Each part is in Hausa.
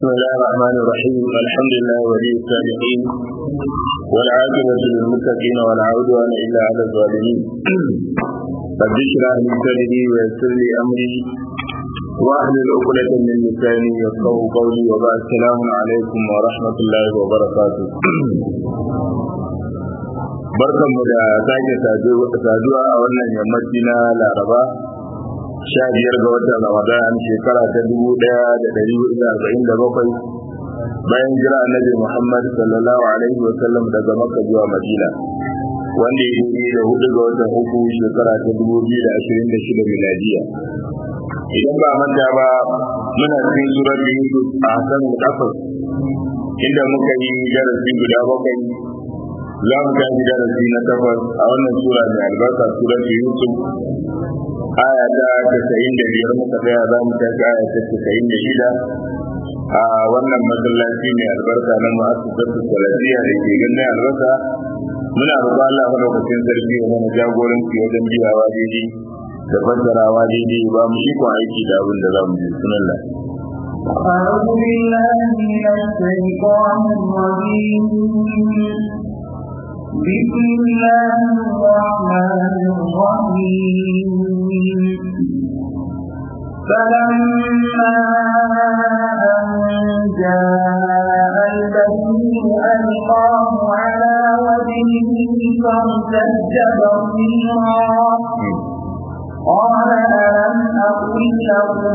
بسم الله الرحمن الرحيم الحمد لله ولي الصالحين والعاقبة للمتقين ولا عدوان إلا على الظالمين رب اشرح لي صدري ويسر لي أمري واحلل عقدة من لساني يفقهوا قولي وبعد السلام عليكم ورحمة الله وبركاته barkanmu da sake saduwa a wannan yammaci na Laraba 15 ga watan Ramadan shekara ta 1447 bayan jira Annabi Muhammad sallallahu alaihi wa sallam daga Makka zuwa Madina wanda ya yi da 4 ga watan uku shekara ta 2026 miladiya. Idan ba manta ba muna cikin surar Yusuf a kan kafar inda muka yi darasi guda bakwai za mu tafi darasi na 8 a wannan sura mai albarka surar Yusuf aya ta 95 muka tsaya za mu tafi aya ta 96 a wannan masallaci mai albarka na mu'assasatu salafiyya da ke ganin albarka. Muna roƙon Allah madaukakin sarki ya mana jagoranci wajen biyawa daidai da fassarawa daidai ba mu iko aiki da abin da za mu yi sunan Allah. أعوذ بالله من الشيطان الرجيم بسم الله الرحمن الرحيم فلما أن جاء البشير ألقاه على وجهه فارتد بصيرا قال ألم أقل لكم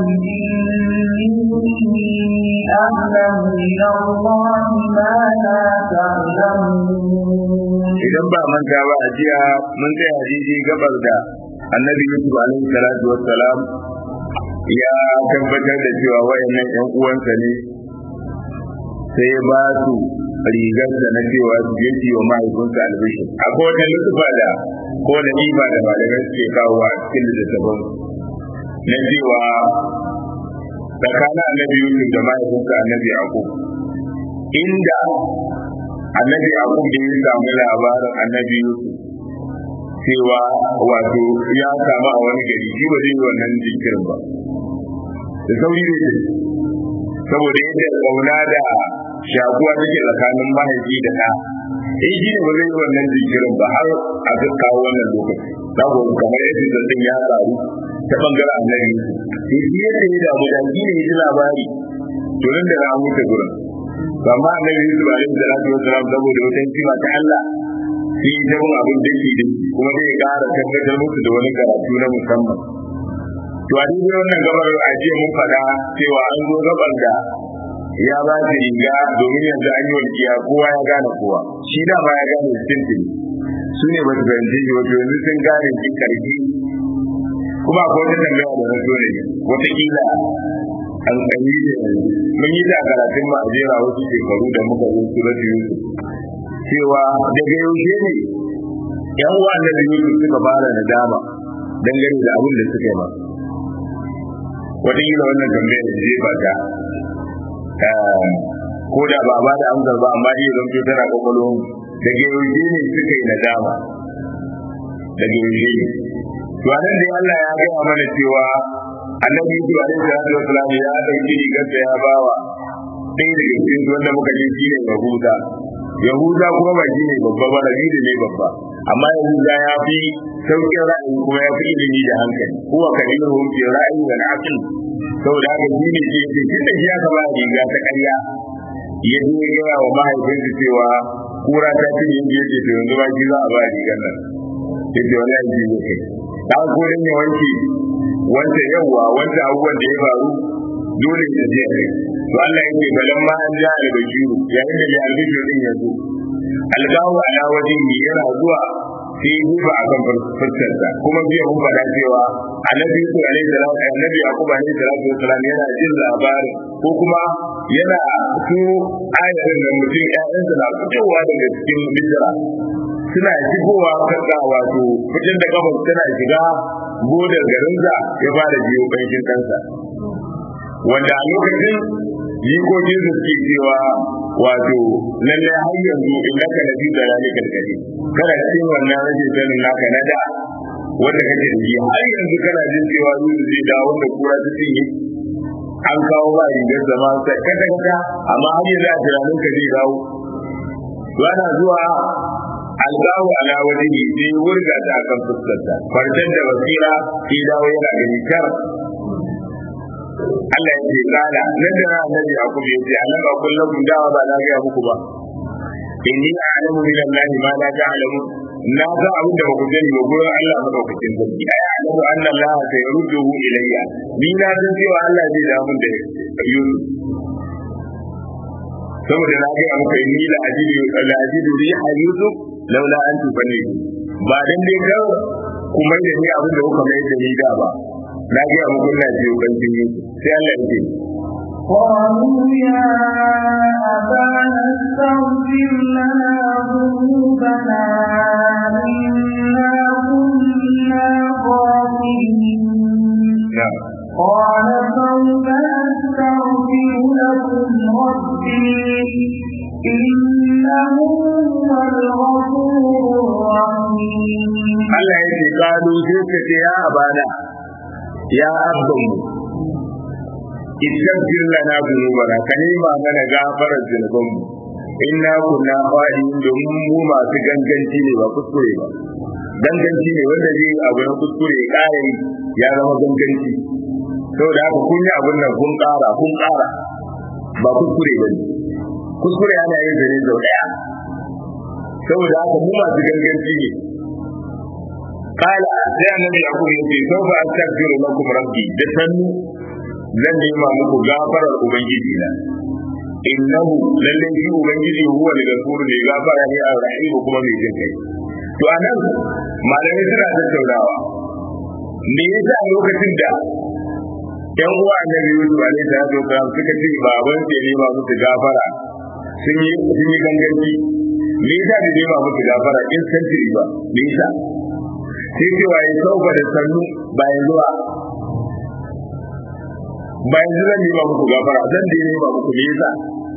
إني أعلم من الله ما لا تعلمون. Idan ba manta ba a jiya mun tsaya daidai gabar da Annabi Yusuf alaihi salatu wassalam ya tabbatar da cewa wayannan ƴan uwansa ne sai ya ba su rigar da na cewa su je su yi wa mahaifinsa albishir. Akwai wata lutufa da ko da iba da malamai suke kawo a cikin littattafan na cewa tsakanin Annabi Yusuf da mahaifinsa Annabi Yaqub inda Annabi Yaqub da ya samu labarin Annabi Yusuf cewa wato ya samu a wani gari shi ba zai yi wannan jinkirin ba da sauri ne saboda yadda kauna da shakuwa take tsakanin mahaifi da ɗa shi ne ba zai yi wannan jinkirin ba har a kawo wannan lokaci saboda kamar yadda zazzabin ya faru ta bangaren Annabi Yusuf shi yadda ya damu da shi ne ya ji labari to nan da na mutu gurin amma Annabi Yusuf alaihi salatu wassalam saboda wata hikima ta Allah shi ya mun abin da yake da kuma zai ƙara tabbatar musu da wani karatu na musamman. To a cikin wannan gabar a jiya mun faɗa cewa an zo gabar da ya ba shi riga domin yanzu an yi walƙiya kowa ya gane kowa shi da ma ya gane cikin su ne ba su fahimci shi wato yanzu sun gane shi karfi kuma akwai wata tambaya da na so ne wataƙila an kanyi ne mun yi da karatun ma a jera wasu shekaru da muka zo surat Yusuf cewa daga yaushe ne yan uwa da Yusuf suka fara nadama dangane da abin da suka yi ma wataƙila wannan tambayar da zai bata ko da ba ba da amsar ba amma dai zan tana kwakwalwar daga yaushe ne suka yi nadama daga yaushe ne to anan dai Allah ya gaya mana cewa Annabi Yusuf alaihi salatu wasalam ya dauki rigarsa ya bawa ɗaya daga cikin wanda muka ji shi ne Yahuda kuma ba shi ne babba ba Rabidu ne babba amma Yahuda ya fi sauƙin ra'ayi kuma ya fi ilimi da hankali kuwa kaliluhum fi ra'ayi wal aql saboda haka shi ne ke ce tunda shi aka ba riga ta ƙarya ya je ya wa mahaifinsa cewa kura ta ci yin je ce to yanzu ba shi za a ba rigar nan sai ce wani aiki ne kai dan kodin ya wanke wanda yawa wanda abubuwan da ya faru dole ya je kai to Allah yake balan ma an ja al-bashiru yayin da al-bashiru din ya zo algawu ala wajin yana zuwa sai ya duba akan fuskarsa kuma biya mun faɗa cewa Annabi Yusuf alaihi salatu Annabi Yaqub alaihi salatu wasalam yana jin labarin ko kuma yana so ayarin da mutum ƴaƴansa na fitowa daga cikin Misra suna shigowa kaga wato fitin da kafa tana shiga bodar garinsa ya fara biyo bankin kansa wanda a lokacin jikokin su suke cewa wato lalle har yanzu in naka na fi zalali karkare kana cikin wannan rashin sanin naka na da wanda kake da shi har yanzu kana jin cewa Yusuf zai dawo da kura ta cinye an kawo ba rigar zama sai kata amma har yanzu a tunanin ka zai dawo yana zuwa algawo ala waje ne sai wurga ta akan fuskarta farjan da basira sai dawo yana gani kar Allah ya ce kana nan da annabi Yakub ya ce Allah ba kullum dawa ba na ga muku ba inni a'lamu min Allah ma la ta'lamu na ga abin da baku sani ba gurin Allah madaukakin sarki ai a'lamu anna Allah sayarudduhu ilayya ni na san cewa Allah zai da mun da Yusuf saboda na ga muku inni la ajidu riha Yusuf laula an tufani ba dan dai ga kuma da ni abin da kuka mai da ni da ba na ga muku na ji ubangiji Yusuf sai Allah ya ce قالوا يا أبانا استغفر لنا ذنوبنا إنا كنا خاطئين قال سوف أستغفر لكم ربي إنه هو الغفور الرحيم. Allah ya ce kalu sai ka ce ya abana ya abbanmu istaghfir lana dhunubana kalima mana gafarar zunubanmu inna kunna qa'idin domin mu masu ganganci ne ba kuskure ba ganganci ne wanda zai abu na kuskure kare ya zama ganganci saboda haka kun yi abin nan kun ƙara ba kuskure ba ne kuskure ana yin zane sau ɗaya saboda haka mu masu ganganci ne kala sai annabi Yakub ya ce sau ba astaghfiru lakum rabbi da sannu zan nema muku gafarar ubangiji na innahu lalle shi ubangiji huwa al-ghafur ne gafara ne ar-rahim kuma mai jin kai to anan malamai suna tattaunawa me yasa lokacin da yan uwa annabi Yusuf alaihi salatu wasallam suka ce baban sai ne ba musu gafara sun yi ganganci me yasa da nema musu gafara in san ba me yasa sai ce waye sauka da sannu bayan zuwa zan yi ba muku gafara zan da yi ba muku nisa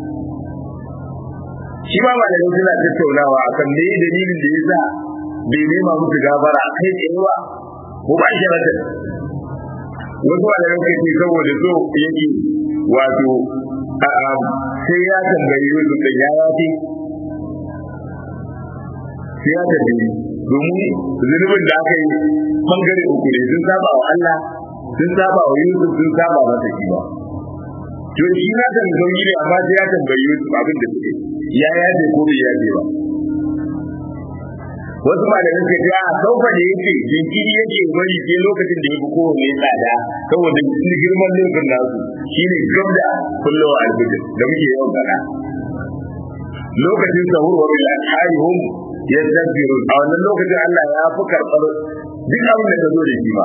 shi ba malamai suna tattaunawa akan me dalilin da yasa bai nema muku gafara kai tsayewa ko ba shi rata wasu malamai kai ce saboda so yake wato sai ya tambayi Yusuf da ya yafi sai ya tambayi domin zunubin da aka yi bangare uku ne sun saba wa Allah sun saba wa Yusuf sun saba masa shi ba to shi na san sauki ne amma sai ya tambayi Yusuf abin da suke ya yaje ko bai yaje ba wasu malamin ka ce a sauka da yake jinkiri yake bari sai lokacin da ya fi kowane tsada saboda girman laifin nasu shine gabda kullowa albijir da muke yawan faɗa lokacin sahur wa bil asharihum yastaghfirun a wannan lokacin Allah ya fi karɓar duk abin da ka zo da shi ba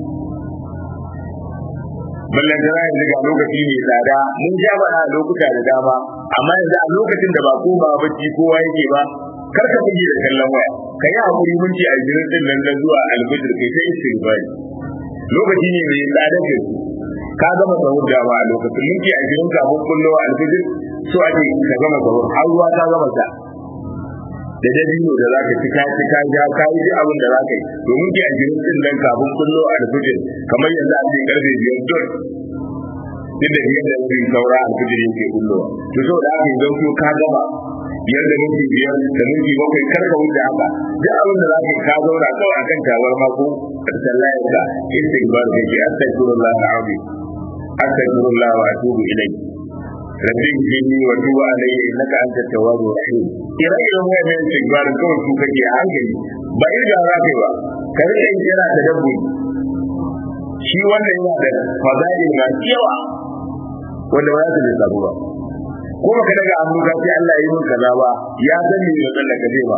ballan da yanzu ga lokaci mai tsada mun ja ba a lokuta da dama amma yanzu a lokacin da ba ko ba bacci kowa yake ba kar ka buge da kallon waya ka yi hakuri mun ci aljirin din nan zuwa albijir kai sai istighfari lokaci ne mai tsada ke ka gama sahur da ba a lokacin mun ci aljirin kafin kullowa albijir so ake ka gama sahur har ruwa ta gama ta da dabino da za ka ci ka ja ka yi abin da za ka yi domin ki aljirin din nan kafin kullo albijir kamar yanzu a ce karfe 5 dole duk da biyar da wuri saura albijir yake kullo to so da aka yi zauto ka gama biyar da minti 5 da minti 7 kar ka wuce haka duk abin da za ka yi ka zauna kawai akan tabarma ko karshen layar ka istighfar da ke astaghfirullah alazim astaghfirullah wa atubu ilayhi rabbi jini wa tuba alayya innaka anta tawwabur rahim ire-iren wayannan istighfar kawai su kake hankali ba irga za ka yi ba ka rike yana da dabbobi shi wannan yana da fadail masu yawa wanda ba za su lissafu ba ko baka daga hannu ka ce Allah yi min kaza ba ya san me ya tsalla ka ba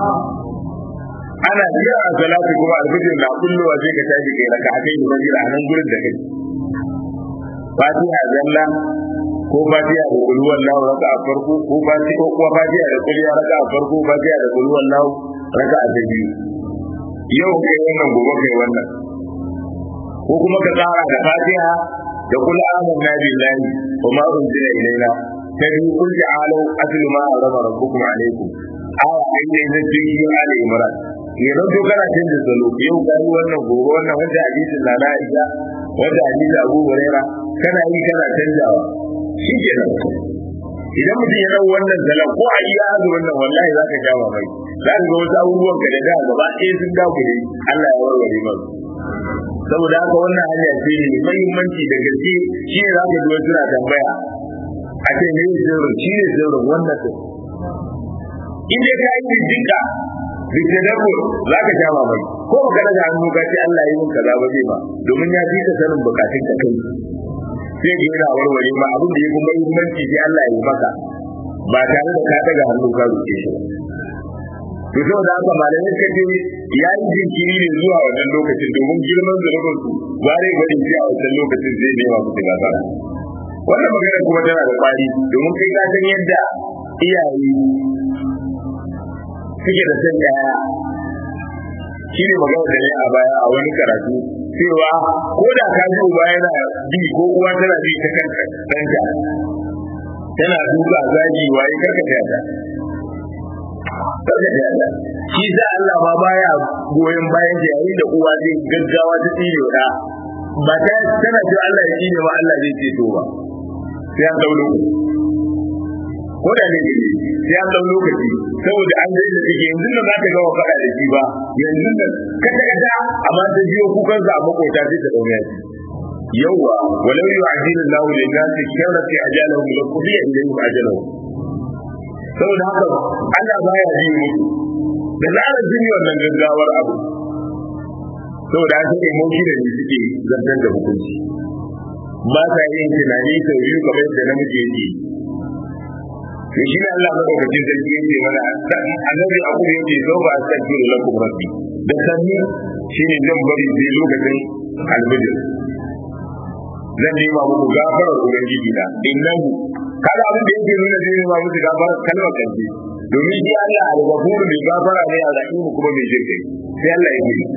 ana jira a salatu kuma alfajir na kullowa sai ka tashi kai raka akai da fajir a nan gurin da kai fatiha zalla ko fatiha da kullu wallahu raka a farko ko fatiha da kullu raka a farko fatiha da kullu wallahu raka a ta biyu yau kai wannan gobe kai wannan ko kuma ka tsara da fatiha da kullu amanna billahi wa ma unzila ilaina sai kun ta'alu aslu ma harama rabbukum alaykum inda yake cikin Ali Imran ne don to kana canza salo yau kai wannan gobe wannan wanda hadisin na Aisha wanda hadisi Abu Hurairah kana yi kana canjawa shi ke nan idan mutum ya dau wannan zalan ko a iya azu wannan wallahi za ka sha mamaki za ka ga wasu abubuwan ka da gaba ɗaya sun dakure Allah ya warware masu saboda haka wannan hanya ce ne muhimmanci da gaske shi ne za ka ji wasu na tambaya a ce ne sirrin shi ne sirrin wannan din in dai ka yi jinka bitadabbur za ka sha mamaki ko baka daga hannu ka ce Allah ya yi min kaza ba zai ba domin ya fi ka sanin bukatun ka kai sai ga yana warware ma abin da ya kuma muhimmanci sai Allah ya yi maka ba tare da ka daga hannu ka roƙe shi to saboda haka malamai suka ce ya yi jinkiri ne zuwa wannan lokacin domin girman zunubin su ware gwani sai a wannan lokacin zai nema musu gaba wannan magana kuma tana da kwari domin kai ka san yadda iyaye suke da san yaya shi ne magana da ne a baya a wani karatu cewa ko da ka ji uba yana bi ko uwa tana bi ta kanta ɗanta tana duka zagi waye karka ta yada shi sa Allah ma baya goyon bayan da yayin da uwa zai gaggawa ta tsire da ba ta tana ji Allah ya tsine ba Allah zai ceto ba sai an dau lokaci ko da ne sai an dau lokaci saboda an zai da take yanzu nan za ta ga wa fada da shi ba yanzu nan kada da amma ta jiyo kukan sa a makota sai ta dauke shi yawa walau yu'ajilu Allahu lin-nasi sharra ajalahum laqudiya ilayhim ajalahum saboda haka Allah baya ji musu da zarar jini wannan gaggawar abu saboda haka emotion ne suke zantar da hukunci ba sa yin tunani sau biyu kamar yadda namiji yake to shi ne Allah madaukakin sarki yake mana annabi abu da yake zo ba san jini lakum rabbi da sanni shine zan bari sai lokacin albijir zan yi ma muku gafarar ubangiji da innahu kada abin da yake nuna zai ma muku gafarar kalmar kanji domin shi Allah al-ghafur mai gafara ne al-rahim kuma mai jinkai sai Allah ya yi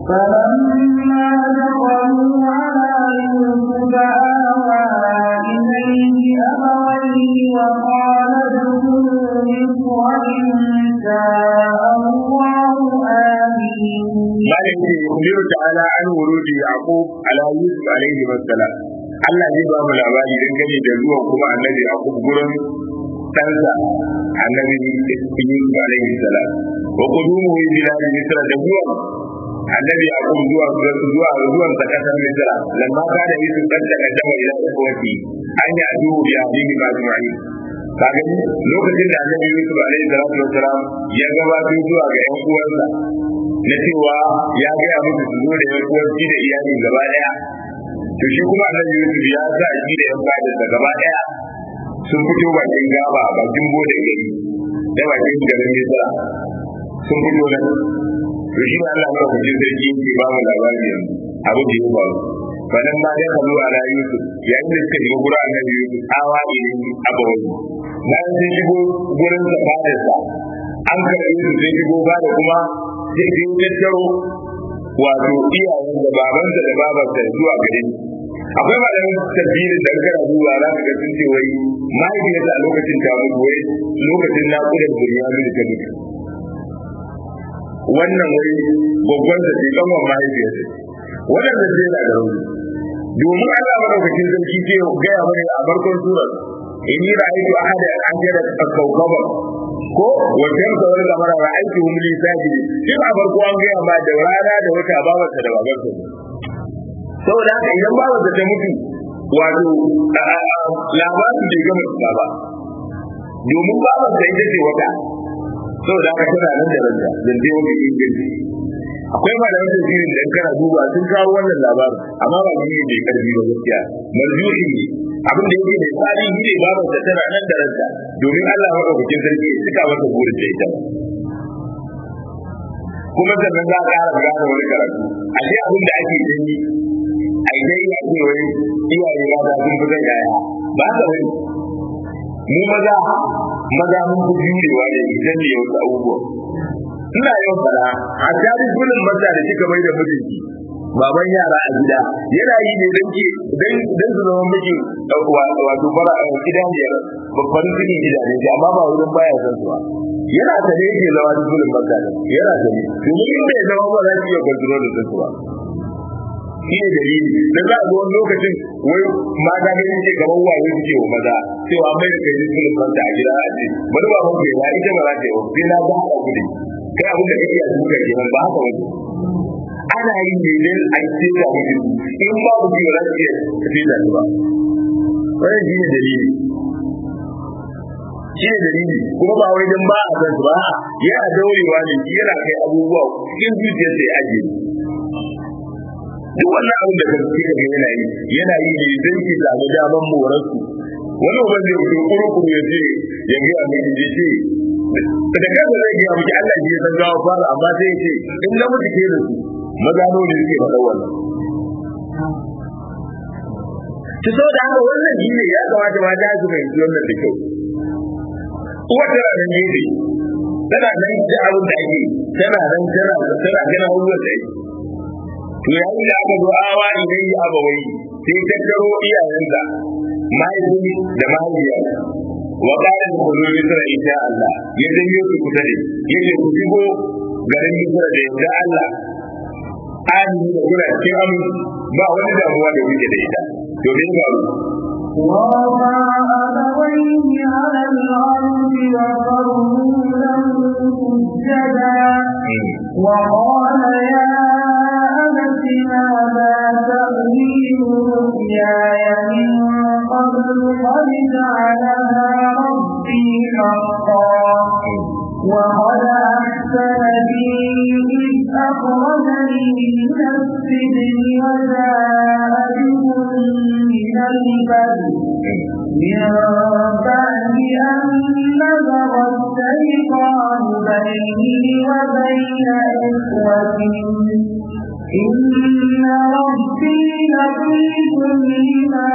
فلما دخلوا على يوسف آوى إليه أبويه وقال ادخلوا مصر إن شاء الله آمين. مالك يخبر تعالى عن ورود يعقوب على يوسف عليه السلام. Allah zai ba mu labari dangane da zuwan kuma annabi Yaqub gurin ɗansa annabi Yusuf alaihi salam wa qudumuhu ila Misr da zuwan annabi Yaqub zuwan sa kasar Misr lamma kana Yusuf da kaddama ila ikhwati an ya duhu bi hadini ba jama'i kaga lokacin da annabi Yusuf alaihi salatu wassalam ya gabato zuwa ga ƴan uwansa na cewa ya ga musu su zo da ƴan uwanci da iyali gaba daya to shi kuma annabi Yusuf ya sa shi da ƴan fadarsa gaba daya sun fito bakin gaba bakin bodin gari da bakin garin Misra sun fito nan to shi ne Allah ya kuce sarki yake ba mu labari yanzu abu da ya faru bayan ma da kalu ala Yusuf yayin da suka shiga gurin annabi Yusuf awa irin abawai bayan sun shigo gurin sa fadarsa an karɓi su sai shigo ba da kuma sai sun tattaro wato iyayen da babansa da babarsa zuwa gare ni akwai malamin tafsirin da kana duba za ka ga sun ce wai mahaifiyarsa a lokacin ta mutu wai lokacin naƙudar Bunyamin ta mutu wannan wai babban da ke kanwan mahaifiyarsa wannan da zai na da rauni domin Allah madaukakin sarki ce gaya mana a farkon surar inni ra'aytu ahada ajara kawkaba ko wajen da wani kamar ra'aytu hum li sajidi duk a farko an gaya ma da rana da wata babarsa da babarsa saboda haka idan babarsa ta mutu wato labarin bai gama cika ba domin babarsa ita ce wata saboda haka tana nan da ranta zance wani inganci akwai malaman tafsirin da kana duba sun kawo wannan labarin amma ba shi ne karfi ba gaskiya marjuhi ne abin da yake mai tsari ne babar da tana nan da ranta domin Allah madaukakin sarki ya cika masa burin da ita kuma sannan za a ƙara gane wani karatu a sai abin da ake gani a idan ya ce wani iyaye mata sun fi zan yaya ba ka wani mu maza mun fi jurewa ne idan ne wasu abubuwa ina yau fara a tarihin gudun mata da kika mai da mijinki baban yara a gida yana yi ne don su zama miji wato fara a gidaniyar babban cikin gidaje amma ba wurin baya son suwa yana ta ne yake zama gudun mata da yana ta ne domin in bai zama ba za su iya kwantulo da sun suwa shi ne dalili da za a zo wani lokacin wai mata ganin ce kamar waye suke wa maza cewa mai da kai sun fanta a gida a ce bari ba mun bai ita ba za ta yi sai na ga haɗa kuɗi kai abin da kake a duka kenan ba haka wani ana yin ne don a ce da mutum in ba ku biyu za su iya tafi da ba wannan shi ne dalili kuma ba wai dan ba a san su ba yana daurewa ne yana kai abubuwa cikin zuciyar da ya ajiye duk wannan abin da kake ga yana yi ne dan ki samu daman moran su wani ba zai fito kurkuru ya ce ya ga mai ji ce da kaga zai ga miki Allah ji san gawa fara amma sai ya ce in na mutu ke da su magano ne suke faɗa wannan ki so da haka wannan shi ne ya kamata ma da su fahimci wannan da kyau uwar tana nan gefe tana nan da abin da ake tana gana abubuwan da ake to yayin da aka zo awa idan yi abawai sai tattaro iyayensa mahaifi da mahaifiya wa ƙarin da kuzo misra insha Allah ya janyo su kusa da ya ce ku shigo garin misra da insha Allah amini da kuna cikin aminci ba wani damuwa da kuke da ita domin faru ورفع أبويه على الأرض وقروا له سجدا وقال يا أبت هذا تأويل رؤياي من قبل قد جعلها ربي حقا وقد أحسن بي إذ أخرجني من السجن وجاء بكم من البر من بعد أن نزغ الشيطان بيني وبين إخوتي إن ربي لطيف لما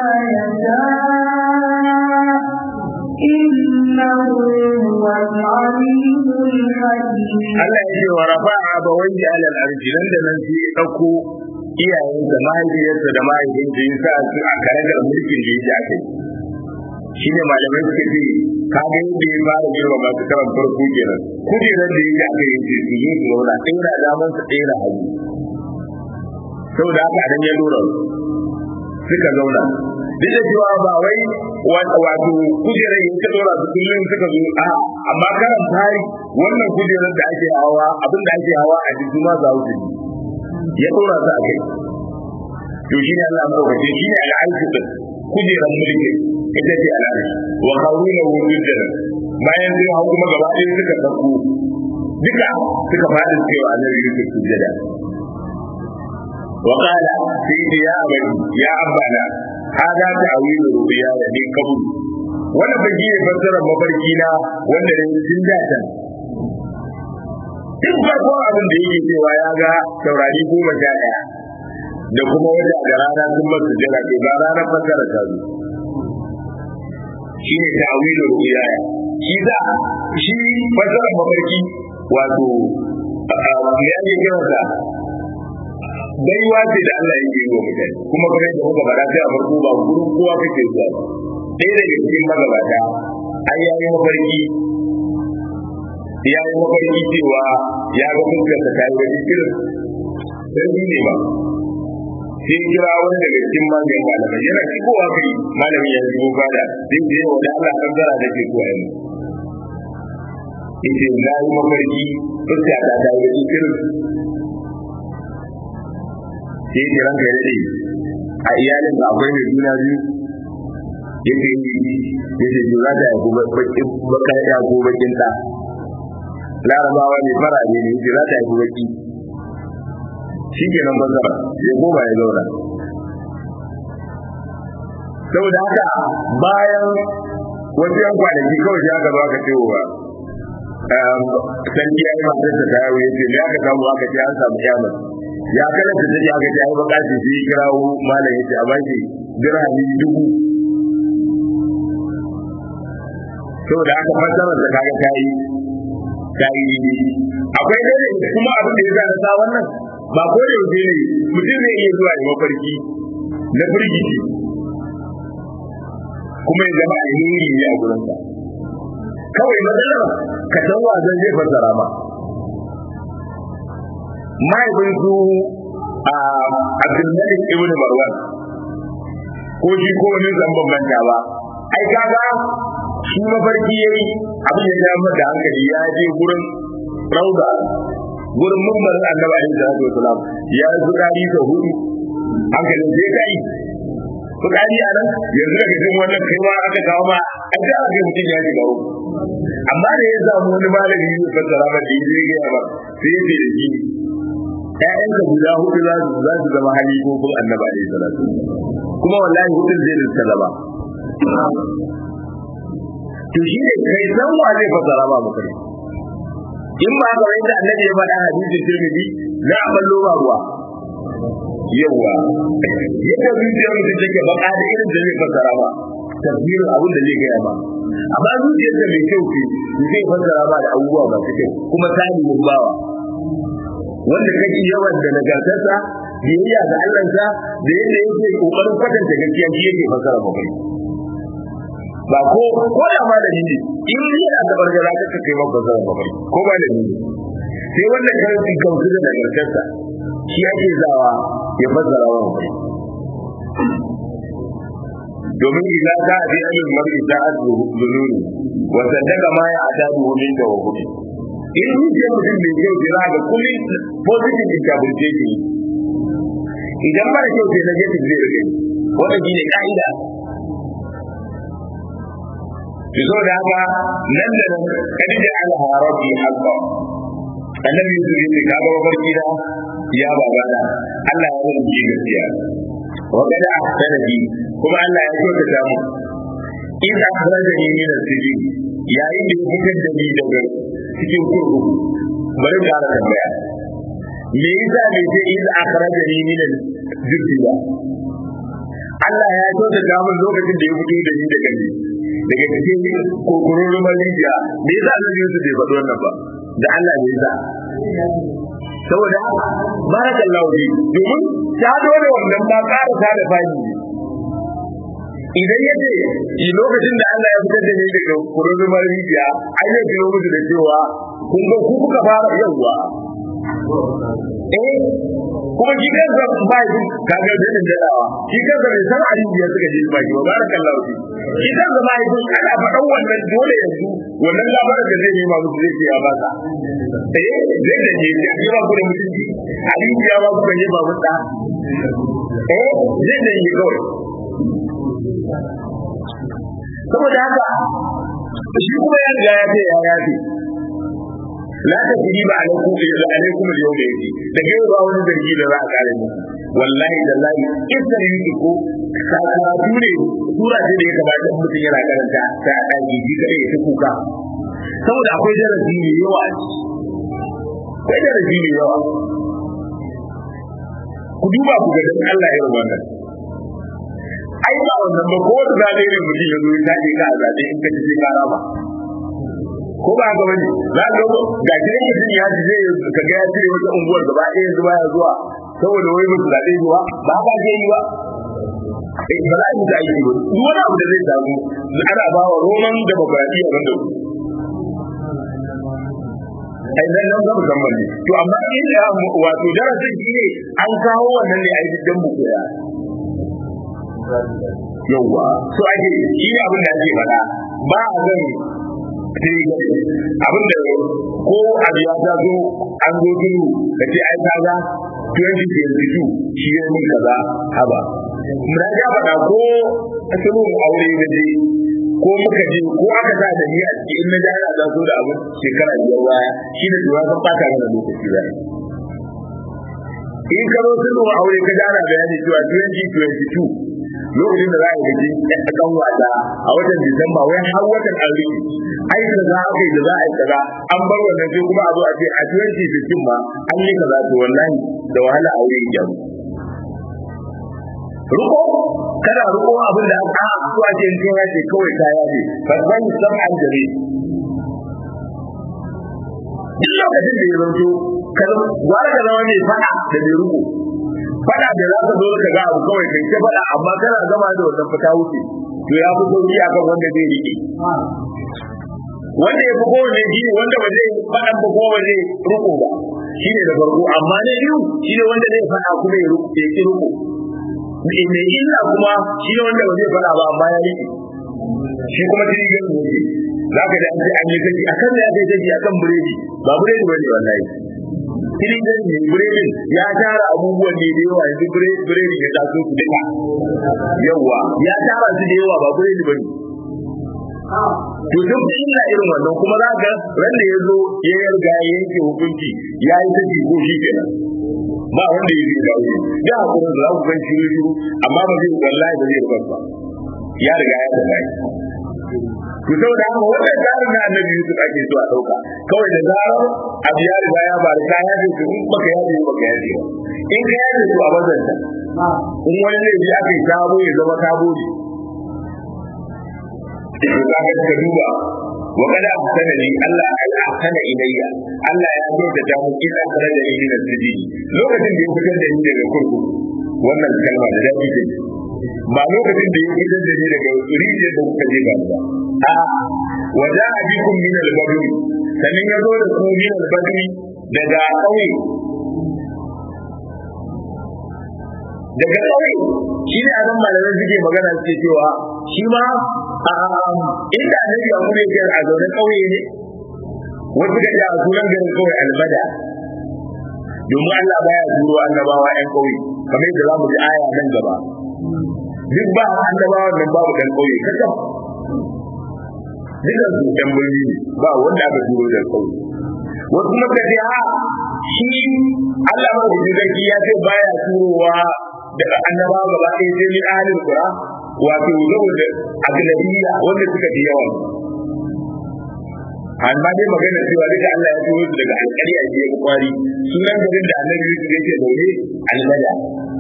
يشاء إنه هو العليم الحكيم. Allah ya ce wa rafa'a abawaihi ala al-arshi nan da nan sai ya dauko iyayensa mahaifiyarsa da mahaifinsa ya sa su a karagar mulkin da yake akai shine malamai suka ce ka ga yadda ya fara girma ba su karan farko kenan kujerar da yake akai yace su yi su zauna ɗaya daman su ɗaya hagu saboda haka dan ya dora suka zauna duk da cewa ba wai wato kujerar yin ta dora su kullum suka zo a amma karan tari wannan kujerar da ake hawa abin da ake hawa a jikin ma za su ya dora su a kai to shi ne Allah ya kace shi ne al'arshi din kujerar mulki ita ce al'arshi wa qawluna wujudana bayan sai hawo kuma gaba ɗaya suka sako duka suka fadi cewa annabi Yusuf sujada wa qala sayyidi ya abadi ya abana hada ta'wilu rubiya da din kabul wannan bai ne fassarar mafarki na wanda da cikin datan duk farko abin da yake cewa ya ga taurari 11 da kuma wata da rana sun masu jira to ga ranar fassara ta zo shi ne ta'wilu rubiya shi da shi fassarar mafarki wato ya ne kiransa baiwa ce da Allah yake yi wa mutane kuma kamar da kuka faɗa sai a farko ba gurin kowa kake zuwa ɗaya daga cikin magabata an yayi mafarki cewa ya ga fuskarsa ta yi wani irin sarki ne ba sai kira wani daga cikin maganin malamai yana shigowa kai malami ya shigo fada zai je wa da Allah kan zara da ke zuwa yanzu yace na yi mafarki fuskata ta yi wani irin sai ya ranka ya dade a iyalin da akwai mai juna biyu yace juna da ko bakin baka ya ko bakin ta larabawa ne fara ne jira ta ko baki shikenan bazara sai goma ya zauna saboda haka bayan wasu yan kwanaki kawai sai aka zo aka ce wa sarki ya yi matarsa ta yawo yace me aka samu aka ce an samu kyamar ya kana da take aka ji ai bakaci sai kirawo malam yace a baki dirhami 1000 saboda aka fassara da kaga tayi akwai dai kuma abin da yasa sa wannan ba ko da yake ne mutum zai iya zuwa ya mafarki na firgici kuma ya zama alheri ne a gurin sa kawai matsalar ka san wa zan zai fassara ma mahaifin su Abdul Malik ibn Marwan ko shi ko wani zamban manta ba ai kaga shi mafarki yayi abin da ya mata hankali ya je gurin rauda gurin mumbarin annabi alaihi salatu wasalam ya zukari ta hudu hankalin sai kai zukari a nan yanzu daga cikin wannan kaiwa aka kawo ma ai da aka mutum ya shiga uku amma da ya samu wani malami ya fassara ba da ya ga ba sai ya ce da shi ƴaƴanka guda hudu za su zama halifofin annabi alaihi salatu kuma wallahi hudun zai rinka zama to shi ne kai san wa zai fassara ba mu kai in ba ga wanda annabi ya faɗa hadisin Tirmidhi za a ballo ba ruwa yawa yadda zuciyar mutum take baka da irin da zai fassara ba tafsirin abin da zai gaya ba amma zuciyar da mai kyau ce zai fassara ba da abubuwa masu kyau kuma salihin bawa wanda kake yawan da nagartarsa biyayya ga Allahnsa da yadda yake kokarin kwatanta gaskiya shi yake fassara mafarki ba ko da malami ne in yana da bargara kake kai maka fassara mafarki ko malami ne sai wannan karfi kautu da nagartarsa shi ake zawa ya fassara wa mafarki domin idan ka bi ilmin mar'i ta'addu dununi wa sadaka ma ya adadu min tawakkubi in ji mutum bai kyau jira ga kullum positive interpretation idan mara kyau sai negative zai rage wanda shi ne ka'ida to so da haka nan da nan kadi da Allah rabbi haqqa annabi yusuf yace ka ga mafarki da ya babana Allah ya rubuce gaskiya wa kada ahsana bi kuma Allah ya kyautata mu in akhrajani min as-sijn yayin da ya fitar da ni daga cikin kurkuku bari mu fara tambaya me yasa bai ce in akhrajani min az-sijn ba Allah ya kyautata mu lokacin da ya fito da ni daga cikin kurkurun maliya me yasa Allah ya bai faɗi wannan ba da Allah ne yasa saboda barakallahu fi domin ta dole wannan ba ƙara ta da fani idan yace lokacin da Allah ya fitar da ni daga kurkurun maliya ai zai biyo musu da cewa kun ga ku kuka fara yawa kuma shi kansa ba shi kaga da dawa shi kansa bai san alibiya suka je ba shi barakallahu fi shi kansa ba shi ana faɗan wannan dole yanzu wannan labarin da zai nema musu zai ya ba sa zai da ne ya ji ba ku da mutunci alibiya ba ku ne ba mutta zai da ne kawai saboda haka shi kuma ya riga ya ce ya yafe la ta fili ba alaikum illa alaikum al-yawm yake da kai ba wani zargi da za a kare mu wallahi dallahi idan yake ko karatu ne sura ce da ya kamata mutum yana karanta sai a daki ji kare ya kuka saboda akwai darasi ne yawa akwai darasi ne yawa ku duba ku ga dan Allah ya rubuta ai ba wannan ba ko da zai ne mutum ya zo ya tafi ka zabe in ka ji karama ko ba ga wani za ka ga gidan mutum ya ji zai ka ga ya cire wata unguwar gaba ɗaya yanzu baya zuwa saboda wai musu zaɓe zuwa ba ka je yi ba ba za a yi aiki ba duk wani abu da zai samu ana ba wa roman da babbaɗiya wanda ai nan nan ga musamman ne to amma in da wato darasin shi ne an kawo wannan ne a yi dan mu koya yawwa so ake shi ne abin da ake faɗa ba a zan abin da ko abu ya ta zo an zo tunu da ce ai kaga 2022 shi ya yi kaza haba mun ga faɗa ko asalin aure da je ko muka je ko aka sa da ni a cikin na da ana zo da abu shekara biyar baya shi da duwa kan fata mana lokaci ba in ka zo tunu aure ka dana bayani cewa 2022 lokacin da za a gaji ɗan wata a watan Disamba wai har watan arziki ai da za a yi da za a yi kaza an bar wannan sai kuma a zo a ce a 2015 ma an yi kaza to wallahi da wahala aure ya jaru ruko kada ruko abin da aka so a ce in kai ce kawai kaya ne babban san an jare duk lokacin da ya zanto kada gwara ka zama mai fada da mai ruko fada da za ka zo ka ga abu kawai kai ta fada amma kana gama da wannan fita wuce to ya fi sauki akan wanda zai rike wanda ya fi kowane gini wanda ba zai fadan ba ko ba zai ruko ba shine da farko amma na biyu shine wanda zai faɗa kuma ya ki ruku mai illa kuma shine wanda ba zai faɗa ba amma ya rike shi kuma tirigan ne za ka da an yi kaji akan da ya kai kaji akan biredi ba biredi bane wallahi tirigan ne biredin ya tara abubuwan ne da yawa yanzu biredi ya taso su duka yawa ya tara su da yawa ba biredi bane to duk illa irin wannan kuma za ka ran da yazo ya yarda ya yanke hukunci ya yi ta ko shi kenan ba wanda ya yi dawo da hakurin da ku ganci shiru amma ba zai wallahi ba zai rubuta ya riga ya tafi to saboda haka wannan tsarin na annabi Yusuf ake so a dauka kawai da zarar abu ya riga ya bar ka ya ce in baka yaje baka yaje in ka yaje to a bazanta in wani ne ya kai sabo ya zama sabo ne ka duba wa kada ahsana li Allah ya ahsana ilayya Allah ya zo da damu kida kare da ni da sirri lokacin da ya fitar da ni daga kurkuku wannan kalma da dadi ce ba lokacin da ya fitar da ni daga rijiyar da kuka je ba a waja'a bikum min al-badwi sanin ya zo da ku min al-badwi daga kauye shi ne a zan malamai suke magana suke cewa shi ma inda annabi ya kuma yake a zaune kauye ne wasu da ya sunan garin kawai albada domin Allah baya turo annabawa ƴan kauye kamar yadda za mu ji aya nan gaba duk ba annabawa nan babu ɗan kauye kaka dukkan su ɗan birni ne ba wanda aka turo da kauye wasu kuma ka ce shi Allah ma da zaki ya ce baya turowa daga annabawa gaba ɗaya sai min ahlul qura wato saboda aglabiya wanda suka fi yawa amma dai magana cewa duka Allah ya turo daga alƙarya ce ya kwari sunan garin da annabi Yusuf yake zaune albada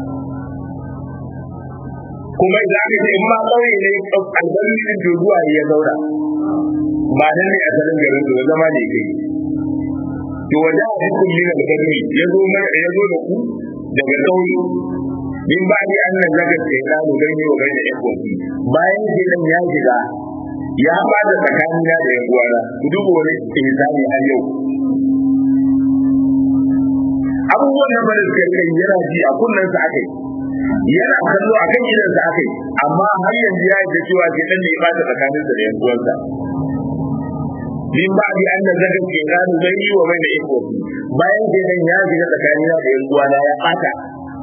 kuma idan aka ce in ma ƙauye ne albarin da zuwa ya zauna ba nan ne asalin garin da zama ne kai to wanda a cikin mina da gani ya zo da ku daga ƙauye min ba ni annan daga shaytanu dan yi wa gani ikwati bayan gidan ya shiga ya bada tsakanina da yan uwana ku duba wani insani har yau abubuwan nan bane suka kai yana ji a kunnan sa akai yana kallo a kan gidan sa akai amma har yanzu ya yi cewa gidan ne ya bada tsakanin sa da yan uwansa min ba ni annan daga shaytanu dan yi wa gani ikwati bayan gidan ya shiga tsakanina da yan uwana ya bata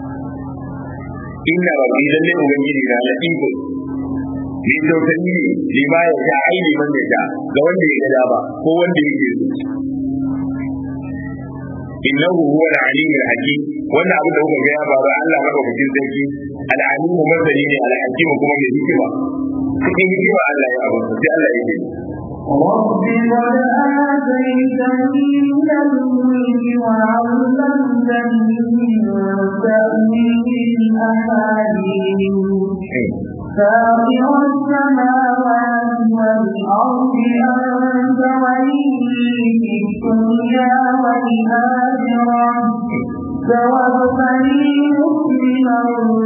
inna rabbi lalle ubangiji na latifun ni tausayi ne ni ba ya ta aini man da ta ga wanda ya gada ba ko wanda yake so innahu huwa al-alim al-hakim wannan abu da kuka ga ya faru Allah maka bikin sarki al-alim masani ne al-hakim kuma mai hikima cikin hikima Allah ya abu sai Allah ya yi رب قد آتيتني من الملك وعلمتني من تأويل الأحاديث فاطر السماوات والأرض أنت ولي في الدنيا والآخرة توفني مسلما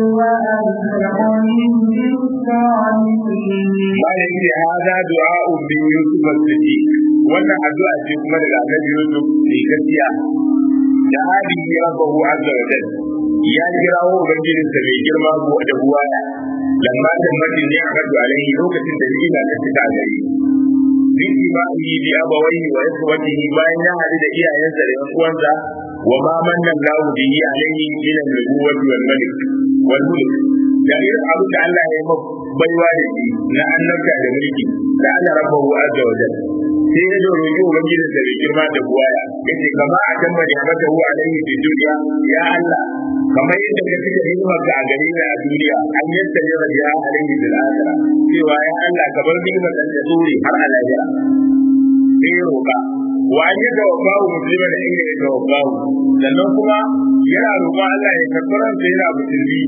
وألحقني بالصالحين. هذا دعاء بيوسف الصديق wannan addu'a ce kuma daga Annabi Yusuf ne gaskiya da hadi rabbahu azza wa jalla ya kirawo ubangijin sa mai girma ko da buwaya lamma da mutum ne aka ga alai lokacin da ina da fita gari biki ba yi bi abawai wa ikhwatihi bayan ya hadu da iyayensa da yan uwansa wa ma manna lahu bihi alaihi ila nubuwwati wal malik wal mulk da irin abin da Allah ya yi baiwa da shi na annabta da mulki da Allah rabbahu azza wa jalla sai ya dole yi ubangijin da bai girma da buwaya yace kama a kan bari mata hu alaihi fi dunya ya Allah kamar yadda ka fita hikimar ka a gare ni a duniya an yadda ya rabiya alaihi bil akhirah cewa ya Allah ka bar hikimar da ta dore har a lahira sai ya roka wa an yadda wafahu muslima da inda ya wafahu sannan kuma yana roƙon Allah ya karɓar sa yana musulmi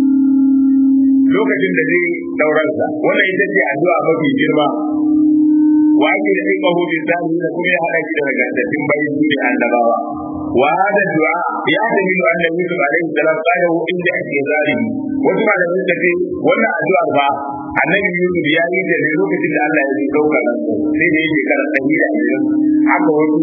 lokacin da zai dauransa wannan ita ce addu'a mafi girma wa ake da ilmahu bi zalimi da kuma ya hada shi da nagartattun bayin su ne annabawa wa hada du'a ya dalilu anna yusuf alaihi salam qala inda ake zalimi wasu ma da suka ce wannan addu'ar ba annabi yusuf ya yi da lokacin da Allah ya yi dauka nan sai da yake kara 120 haka wasu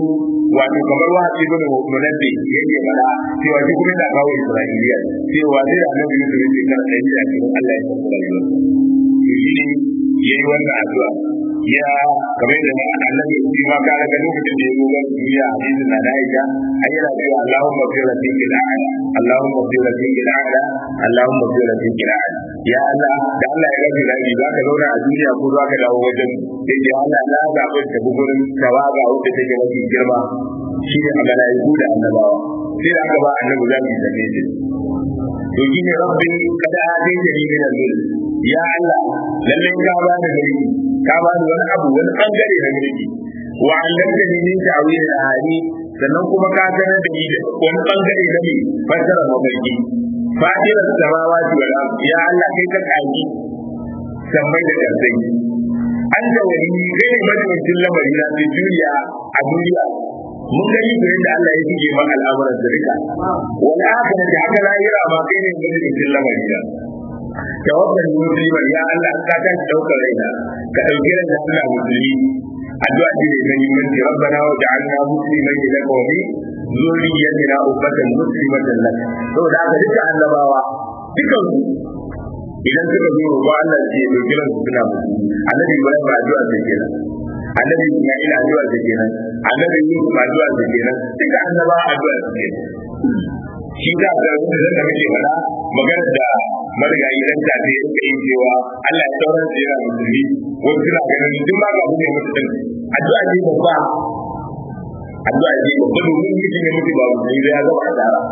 wato kamar wa ibn munabbi yake fada cewa shi kuma yana kawo Isra'iliya cewa sai annabi Yusuf yake kan dai da cikin Allah ya tsara rayuwa shi ne yayi wannan addu'a ya kamar da annabi shi ma ka ga lokacin da ya zo ga duniya hadisin na Aisha ayyana cewa Allahumma fi rabbikil a'la Allahumma fi rabbikil a'la Allahumma fi rabbikil a'la ya Allah da Allah ya rabu da ni zaka zauna a duniya ko zaka dawo wajen sai ya Allah na zaɓi ta gurin tawaga wanda take mafi girma shi ne a malaiku da annabawa sai da aka ba annabi zabi da ne to shi ne rabbi kada hadin da ni min al ya Allah lalle ka ba da mulki ka ba da wani abu wani bangare na mulki wa allamta ni min ta'wil al-ahadi sannan kuma ka sanar da ni wani bangare na mai fassara mafarki fadilar samawati wal ard ya Allah kai ka kaji sammai da kasai an da wani kai madaukakin lamari na duniya a duniya mun gani da yadda Allah ya shige man al'amuran da rika wani haka da haka lahira ma kai ne madaukakin lamari na tawakkal musliman ya Allah ka ta daukar raina ka dauki ran Allah musulmi addu'a ce da muhimmanci rabbana wa ja'alna musliman laka wa min zurriyyatina ummatan muslimatan lak saboda haka duka annabawa dukan idan suka zo roƙo Allah ce dauki ran suna musulmi annabi Ibrahim addu'a ce kenan annabi Isma'il addu'a ce kenan annabi Yusuf addu'a ce kenan duka annabawa addu'a ce kenan shi da ga wanda da muke fada magana da marigayi dan ta ce yake yin cewa Allah ya sauran da yana musulmi ko suna ganin duk ma ga ne mutum addu'a ce babba addu'a ce babba domin mutum ne mutum ba musulmi ya zama asara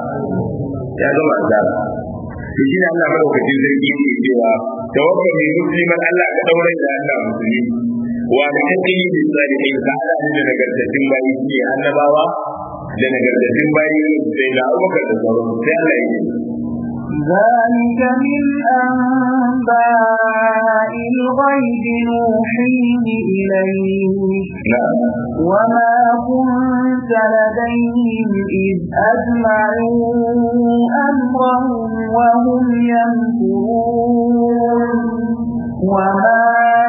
to shi ne Allah madaukakin sarki yake cewa tawakkal bi musliman Allah ka daure da Allah musulmi wa ta'ini bi salihin ka hada da nagartattun bayi ne annabawa da nagartattun bayi sai da Abubakar da sauran sai Allah ya yi ذلك من أنباء الغيب نوحيه إليك وما كنت لديهم إذ أجمعوا أمرهم وهم يمكرون وما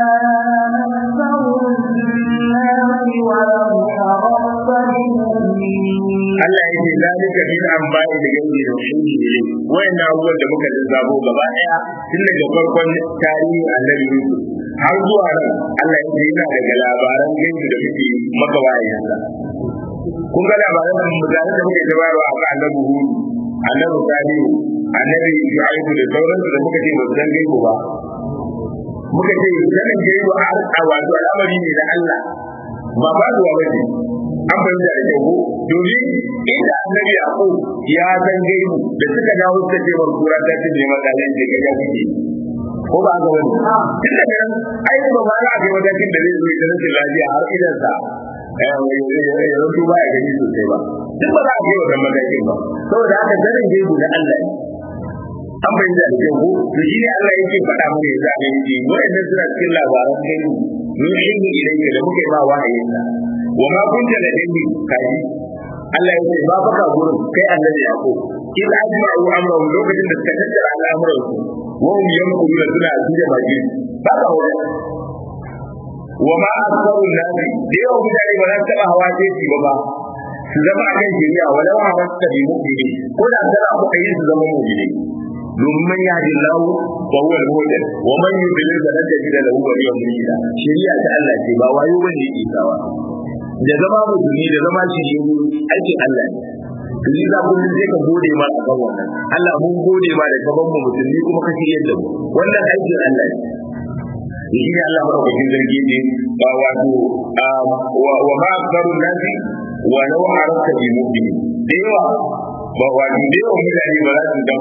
أكثر الناس ولو حرصت بمؤمنين Allah ya ce zalika min amba'i da gaibi da shi ne wayannan abubuwan da muka zabo gaba daya tun daga farkon tarihi annabi Yusuf har zuwa nan Allah ya ce yana daga labaran gaibi da muke maka wayan sa kun ga labaran da mutane da muke jabarwa a kan annabi Hud annabi Salihu annabi Shu'aib da sauransu da muka ce ba san gaibi ba muka ce sanin gaibi a wato al'amari ne da Allah ba ba zuwa bace an bayyana da kyau domin inda annabi Yaqub ya san gaibu da suka dawo suka ce wa kura ta ce ne madalan da ya kuke ko ba ga wani tunda nan ai ba ma za a ga madakin da zai zo da rashin lafiya har idan sa yanzu ba ya gani sosai ba duk ba za a ga wannan madakin ba saboda haka sanin gaibu da Allah an bayyana da kyau to shi ne Allah yake faɗa mana ya zabe shi wa'annan suna cikin labaran gaibu mun shi ilayka da muke ba wahayin sa wa ma kunta da dindi kai Allah ya ce ba baka gurin kai annabi Yaqub in ajma'u amrahum lokacin da suka tattara al'amuran su wa hum yamkuruna suna zuwa baki ba ka wurin wa ma akbaru nasi da yau mutane ba za su taba hawa sai ba su zama a kan shari'a walau hawasta bi mu'mini ko da kana ku kai su zama mu'mini domin man yahdi Allah wa huwa al-muhtadi wa man yudlil falan tajid lahu waliyyan murshida shari'a ta Allah ce ba wayo bane yake sawa da zama musulmi da zama shi aikin Allah ne ni za ku sai ka gode ma a kan wannan Allah mun gode ma da gaban mu musulmi kuma ka shirye da mu wannan aikin Allah ne shi ne Allah madaukakin zargi ne ba wato wa ma akbaru nasi wa law arata bi mu'minin dewa ba wato dewa mutane ba za su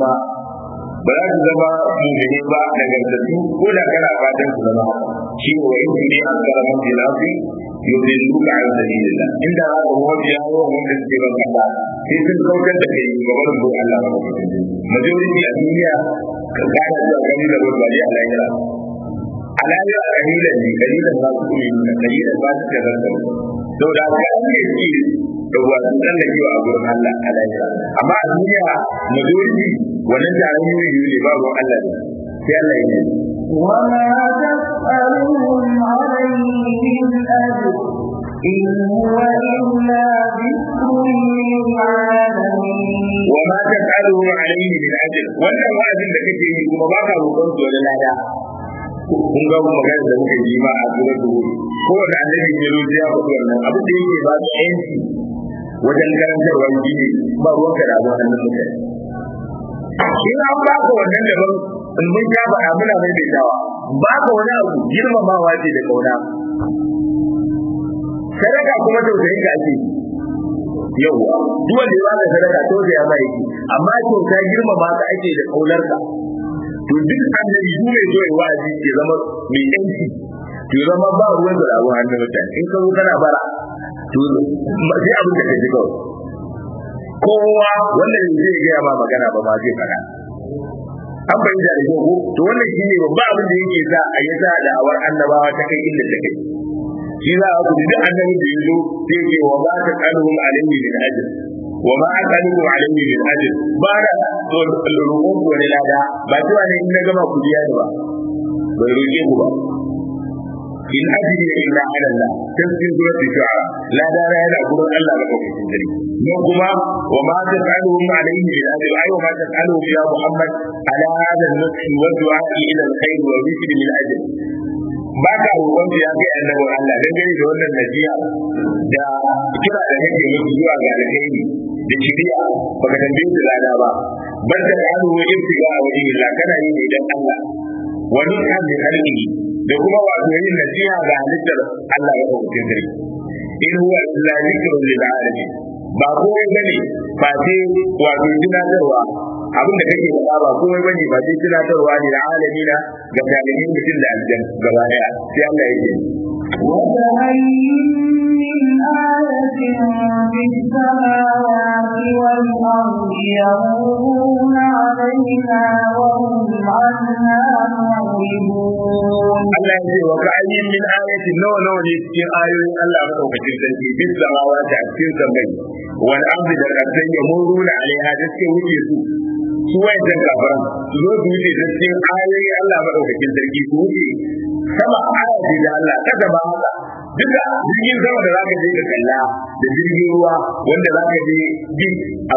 zama mu'mini ba daga tattu ko da kana fatan su zama shi wa yanzu ne an karama jilafi yudilluka an sabilillah inda za ka wani yawo wanda suke ban kasa sai sun kautar da kai ga wani bin Allah ba majority a duniya ka kana da gani da wani bari a lahira a lahira kalilan ne kalilan ba su yi da kalilan ba su da zarta saboda haka an ne shi da wasu tsallakewa a gurin Allah a lahira amma a duniya majority wannan taron yi ne ba ruwan Allah ne sai Allah ya yi وما تسألهم عليه من أجر إن هو إلا ذكر للعالمين وما تسأله عليه من أجر wannan wa'azin da kake yi kuma baka roƙon su wani lada kun ga magana da muke yi ma a suratu ko da annabi ne zo ya faɗi wannan abin da yake ba su yanci wajen karantarwa gini ba ruwan ka da wannan mutane shi an ba ka wannan da ban in mun ya faɗa muna mai bai dawa ba ka wani abu girmamawa ce da kauna sadaka kuma tausayin ka ake yauwa duk wanda ya baka sadaka tausaya ma yake amma kyauta girmama ka ake da kaunar ka to duk annabi duk mai zo ya wa'azi ke zama mai yanci to zama ba ruwan da abu hannun mutane in ka zo kana bara to sai abin da kake kawai kowa wanda zai gaya ma magana ba ma zai fara an bayyana da ko to wannan shine babba abin da yake sa a yi sa da awar annabawa ta kai inda take shi za a gudu duk annabi da yazo sai ce wa ma ta qaluhum alayhi min ajr wa ma aqaluhum alayhi min ajr ba da roƙon ko ne lada ba cewa ne in na gama ku biya ni ba bai roƙe ku ba in ajri illa ala Allah tafsir surati shu'ara la da yana gurin Allah ba kawai cikin dare mu kuma wa ma ta qaluhum alayhi min ajr ay wa ma ta qaluhum ya Muhammad ala hada an-nafs wa du'a ila al-khair wa rizq min ajr ba ka roƙon ya kai annabi Allah dan gani da wannan nasiha da kira da nake miki zuwa ga alheri da shiriya baka tambaye su lada ba bar da alu wa ibtiga wa illa kana yi ne dan Allah wani hadi halki da kuma wato yin nasiha ga halittar Allah ya hukunta dare in huwa illa zikrun lil alamin ba komai bane ba sai wato tunatarwa abin da kake faɗa ba komai bane ba sai tunatarwa ne da alamina ga jami'in mutum da aljan gaba daya sai Allah yake وكأين من آية في السماوات والأرض يمرون عليها وهم عنها معرضون Allah ya ce wa ka'ayyin min ayatin nawa ne cikin ayoyin Allah madaukakin sarki bis samawati a cikin sammai wal ardi da kasai yamuruna alaiha da suke wuce su wajen kafaran su zo su wuce da cikin ayoyin Allah madaukakin sarki su wuce sama ayati da Allah kada ba haka duka jirgin sama da zaka je ka kalla da jirgin ruwa wanda zaka je bi a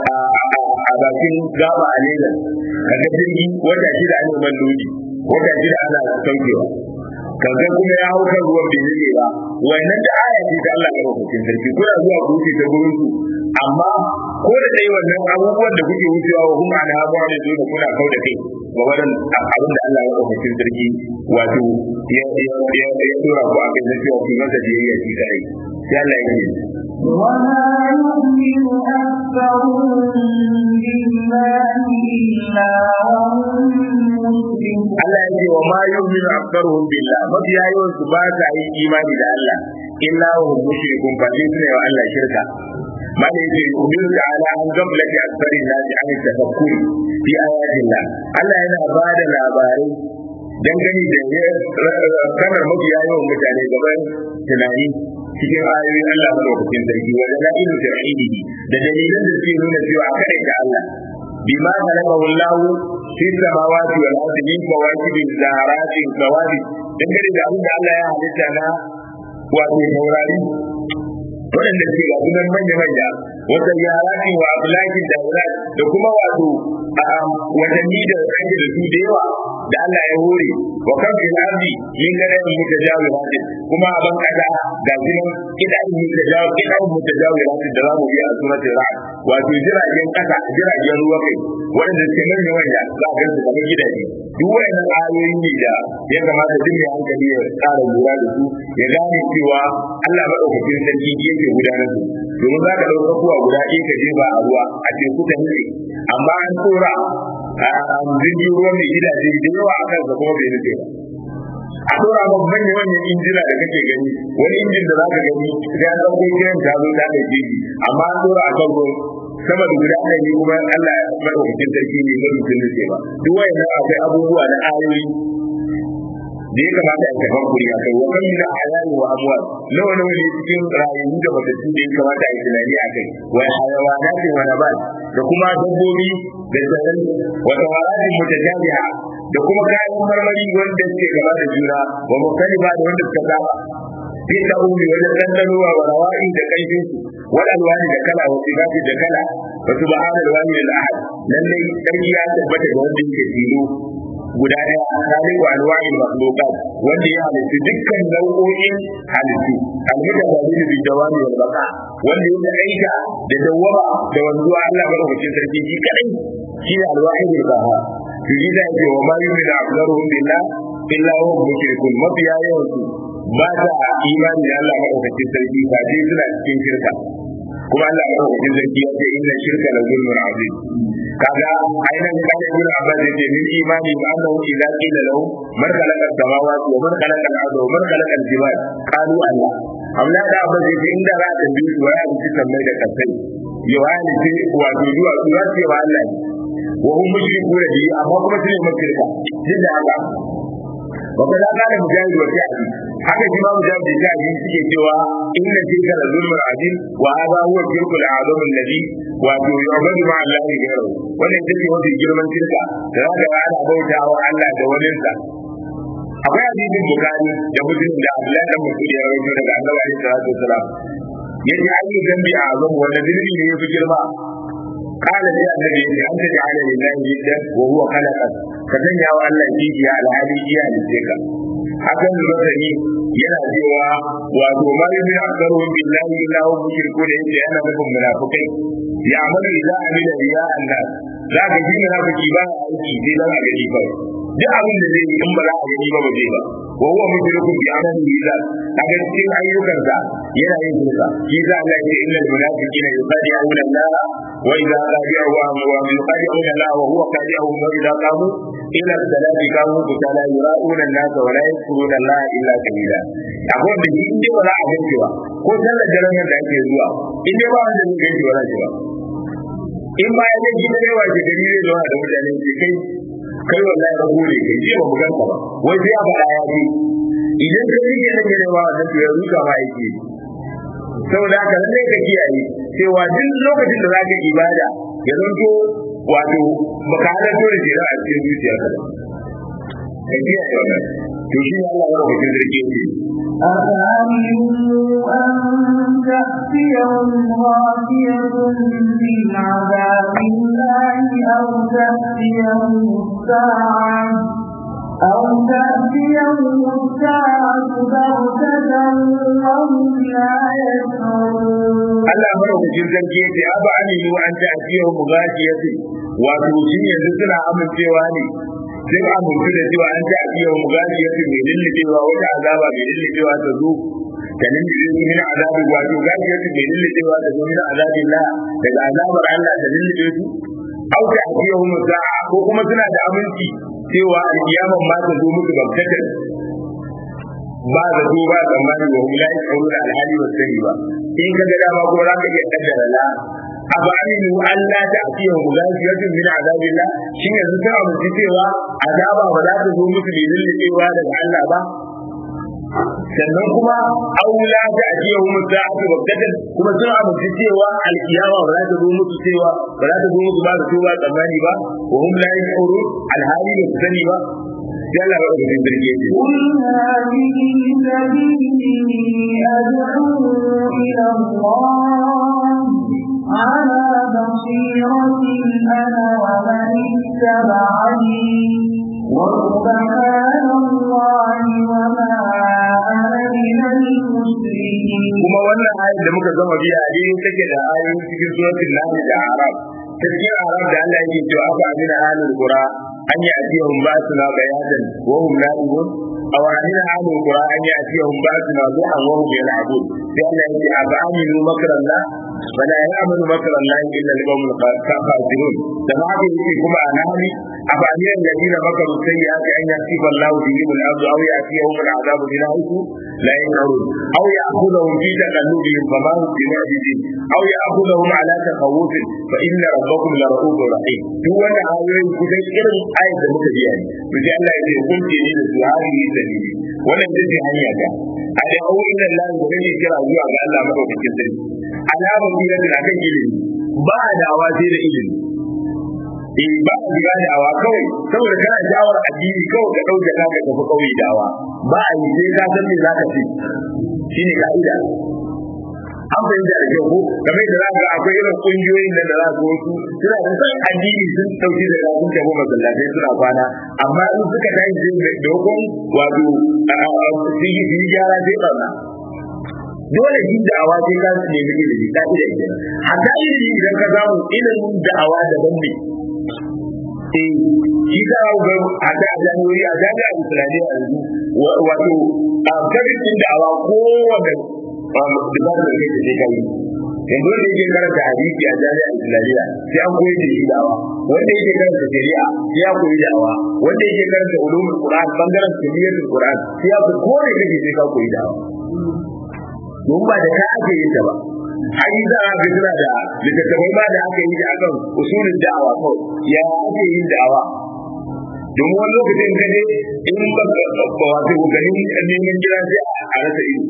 bakin gaba a Lagos kaga jirgi wanda shi da ana man lodi wanda shi da ana saukewa kaga kuma ya hau kan ruwan bai rike ba wannan da aya ce ta Allah ya hukuncin sarki kuna zuwa ku wuce ta gurin su amma ko da dai wannan abubuwan da kuke wucewa wa kuma da hawa ne zo da kuna kau da kai ga wannan abin da Allah ya hukuncin sarki wato ya dora ku a kai da cewa ku masa biyayya shi kai sai Allah ya yi وما يؤمن أكثرهم بالله إلا وهم مسلمون Allah ya ce wa ma yu'minu aktharuhum billah mafiya yawan su ba ta yi imani da Allah illa wa hum mushrikun fa sai suna wa Allah shirka ma da yake yu'minu ta'ala an gablati aktharin nasi an tafakkuri fi ayatillah Allah yana ba da labarai dangane da kamar mafiya yawan mutane gaban tunani cikin ayoyin Allah madaukakin sarki wa dalilin tauhidihi da dalilan da suke nuna cewa kada da Allah bima khalaqa Allah fi samawati wal ardi min kawakibin zaharatin kawabi dangane da abin da Allah ya halitta na wato taurari waɗanda ke ga sunan manya wata yaratin wa abulakin da kuma wato watanni da ake da su da yawa da Allah ya hore wa kan fil ardi min gadan mutajawiratin kuma a ban kasa ga sunan kidan mutajawiratin da zamu yi a suratul ra'd wato jiragen kasa jiragen ruwa kai waɗanda suke manya za a gansu kamar gidaje duk waɗannan ayoyi ne da ya kamata duk mai hankali ya tsara lura da su ya gane cewa Allah madaukakin sarki yake gudanar da su domin za ka ɗauka kuwa guda ɗaya ka jefa a ruwa a teku ta nutse amma an tsora jirgin ruwa mai gidaje da yawa a kansa kuma bai nufe ba a tsora ma manyan injina da kake gani wani injin da za ka gani sai an ɗauko kiran ta zo ta ɗauke shi amma an tsora a kan ruwan sama da guda ɗaya ne kuma Allah ya madaukakin sarki ne na rufin nufe ba duk wayannan akwai abubuwa na ayoyi da ya kamata a tafan kuri a kai wa kan min ayani wa amwal nawa ne cikin rayuwa da batattu da ya kamata a yi tunani a kai wa hayawanati wa nabat da kuma dabbobi da tsaron wa tawaratin mutajabiha da kuma kayan marmari wanda suke gaba da juna wa mukaliba da wanda suka saba bi ta'umi wajen dandanuwa wa rawa'i da kaifin su wal alwani da kala wa sifati da kala wa subhanal wali al ahad lalle sarki ya tabbata ga wanda yake tilo guda daya tsakanin wa alwa'il makhluqat wanda ya halitta dukkan nau'o'in halittu al-mutawalli bi dawami wal baqa wanda ya aika da dawama da wanzuwa Allah madaukakin sarki shi kadai shi ne alwa'il baha to shi da yake wa ma yu'minu aktharuhum billah illa hum mushrikun mafiya yawan su ba ta imani da Allah madaukakin sarki ba dai suna cikin shirka kuma Allah madaukakin sarki ya ce inna shirka la zulmun azim kaga ainihin kada ibn abbas yace min imani ba annahu idza qila lahu man khalaqa as-samawati wa man khalaqa al-arda wa man khalaqa al-jibal qalu Allah amma da abbas yace inda za ta bi wa ya ci sammai da kasai yawani ce wato zuwa su za ce wa Allah wa hum mushrikuna bi amma kuma su ne mushrika din da haka wa kada kana mujahid wa ta'ala haka shi ma mujahid da ta'ala suke cewa inna shirka la zulmun azim wa hadha huwa shirku al-azam alladhi wa yu'badu ma'a Allah ghayruhu wannan take wata girman shirka da za ga ana bautawa Allah da wani sa akwai hadisin Bukhari da Muslim da Abdullah dan Mas'ud ya rawaito daga Annabi sallallahu alaihi wasallam yace ayi dambi a azam wannan dalili ne yafi girma قال لي النبي أن تجعل لله جدا وهو خلقك فسنيا الله جيجي على هذه جيا للذيك hakan masani yana cewa wato ma yumin aktaruhum billahi illa hum mushrikun inda yana nufin munafikai ya amalu idza amila riya annas za ka ji munafiki ba aiki sai dan a gani ba duk abin da zai yi in ba za a gani ba ba zai ba wa huwa mushrikun bi amali idza kaga cikin ayyukansa yana yin shirka shi za Allah ya ce innal munafiqina yuqadi'una Allah wa idza qadi'u wa yuqadi'una Allah wa huwa qadi'uhum wa idza qamu ila salati qamu kusala yura'una an-nas wa la yadhkuruna Allah illa qalila akwai da shi inda ba za a gani ba ko sallar daren da ake zuwa inda ba wanda zai gani ba za in ba ya ji da yawa ke gari ne zuwa da mutane ke kai wallahi rabu ne kai ce ba mu ganka ba wai sai a faɗa ya ce idan ka rike nan gare ba wannan to ya ruka ma yake saboda haka lallai ka kiyaye cewa duk lokacin da zaka ibada ya zanto wato baka halarta da jira a cikin zuciyarka ka kiyaye wannan to shi Allah ya rubuta zargi ne أفأمنوا أن تأتيهم غاشية من عذاب الله أو تأتيهم الساعة بغتة وهم لا يشعرون. Allah madaukakin sarki ya ce aba aminu an ta'tiyahum ghashiyatu wato shi yanzu suna amincewa ne sai amince da cewa an ta'tiyahum ghashiyatu mai lillibewa wata azaba mai lillibewa ta zo da lillibewa min azabi wato ghashiyatu mai lillibewa ta zo min azabillah daga azabar Allah da lillibe su au ta'tiyahum sa'a ko kuma suna da aminci cewa alkiyaman ma ta zo musu gabtatar ba da zo ba tsammani wa hula ya tsaro da alhali wa sani ba in ka ga dama ko za ka iya kaddara la aba aminu Allah ta afiya mu ga shi yadda min azabillah shi yanzu ta amince cewa azaba ba za ta zo musu da lullubewa daga Allah ba sannan kuma aula ta ajiya mu sa'atu waqtan kuma suna amince cewa alkiyama ba za ta zo musu cewa ba za ta zo musu ba da tuba tsammani ba wa hum la yashurun alhali wa sani ba yalla ba da dirge ne قل هذه سبيلي أدعو إلى الله على بصيرة أنا ومن اتبعني وسبحان الله وما أنا من المشركين. kuma wannan ayat da muka gama biya a daidai take da ayoyin cikin suratul nahl da arab cikin arab da Allah yake cewa afa amina ahlul qura an ya'tihum ba'suna bayatan wa hum na'ibun aw amina ahlul qura an ya'tihum ba'suna duhan wa hum yal'abun sai Allah yake afa aminu makrallah fala ya'manu makrallah illa al-qawmul kafirun da ma yake kuma anani afa amina alladhina makaru sayyi'ati an yasifa Allahu bihim al-ardu aw ya'tihum al-'adabu min haythu la yash'urun aw ya'khudhahum fi taqallubihim fama hum bimu'jizin aw ya'khudhahum 'ala takhawuf fa inna rabbakum la ra'ufur rahim duk wannan ayoyin kusan irin ayat da muka biya ne to sai Allah ya ce kun ce ni da su hadihi sabili wannan dai hanya ta a da au inna Allah da ne kira zuwa ga Allah madaukakin sarki alama ne da kan ilimi ba dawa sai da ilimi ba shiga da'awa kawai saboda kana sha'awar addini kawai ka dauke ka tafi kauye da'awa ba a yi sai ka san me zaka ce shine ka'ida an fahimta da kyau ko kamar da zaka akwai irin kungiyoyin da za su wasu suna da san addini sun dauki da sun tafi masallatai suna kwana amma in suka tashi da dokon wato su yi gyara sai barna dole yin da'awa sai ka nemi ilimi ta ida ita hatta ilimi idan ka samu ilimin da'awa daban ne shi ka ga hatta a jami'o'i a jami'ar islamiyya yanzu wato a karin da'awa kowane dibar da kai sai kai yanzu wanda yake karanta hadisi a jami'ar islamiyya sai an koyi da shi da'awa wanda yake karanta shari'a sai ya koyi da'awa wanda yake karanta ulumul qur'an bangaren kimiyyar qur'an sai ya koyi kake sai ka koyi da'awa don ba da ka ake yin ta ba ai za a ga tana da littattafai ba da aka yi akan usulul da'awa kawai ya ake yin da'awa domin wani lokacin ka je in ba ka wato ganin neman gida sai a rasa ido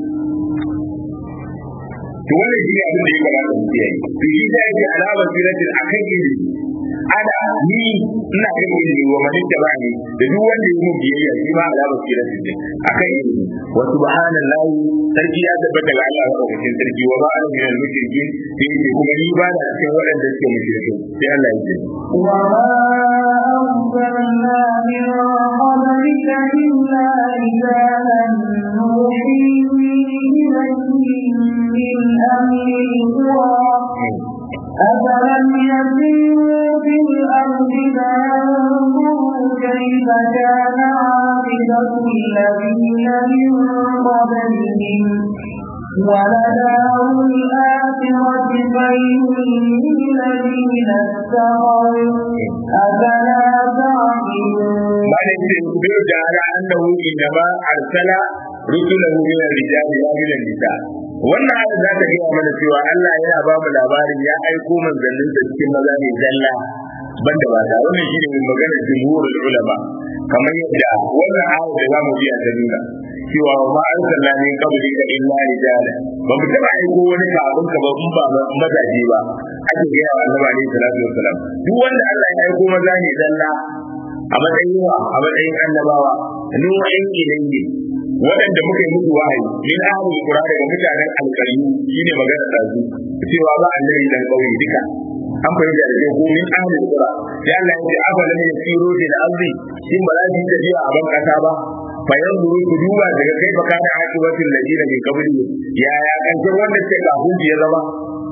to wannan shi ne abin da ya kamata mu yi to shi da yake alamar siratin akan ilimi ana ni ina kan ilimi wa man tabani da duk wanda ya mun biyayya shi ma alamar siratin din akan ilimi wa subhanallahi sarki ya tabbata ga Allah madaukakin sarki wa ba'ala min al-mushrikin da yake kuma ni ba da cikin waɗanda suke mushrikin sai Allah ya ce wa arsalna min qablika illa rijalan nuhi ilayhim min ahli al-qura أفلم يسيروا في الأرض فينظروا كيف كان عاقبة الذين من قبلهم ولدار الآخرة خير للذين اتقوا أفلا تعقلون. بعد يخبر تعالى أنه إنما أرسل رسله من الرجال لا من النساء. wannan ayat za ta gaya mana cewa Allah yana ba mu labarin ya aiko manzannin sa cikin maza ne zalla banda mata wannan shine mai magana jumhurul ulama kamar yadda wannan ayat da zamu biya ta nuna cewa ma arsalna min qablika illa rijala ba mu taba aiko wani kafin ka ba in ba mazaje ba ake gaya wa Annabi alaihi salatu wassalam duk wanda Allah ya aiko maza ne zalla a matsayin annabawa nu'in ilayhi waɗanda muka yi musu wahayi min ahli qura daga mutanen alƙaryu shine magana da su cewa ba annabi dan kauye duka an fahimta da ko min ahli qura sai Allah ya ce afalam yasiru fil ardi shin ba za su tafiya a ban kasa ba fa yanzuru ku duba daga kai fa kana akibatul ladina min qabli ya kankan wanda ke kafin ya zama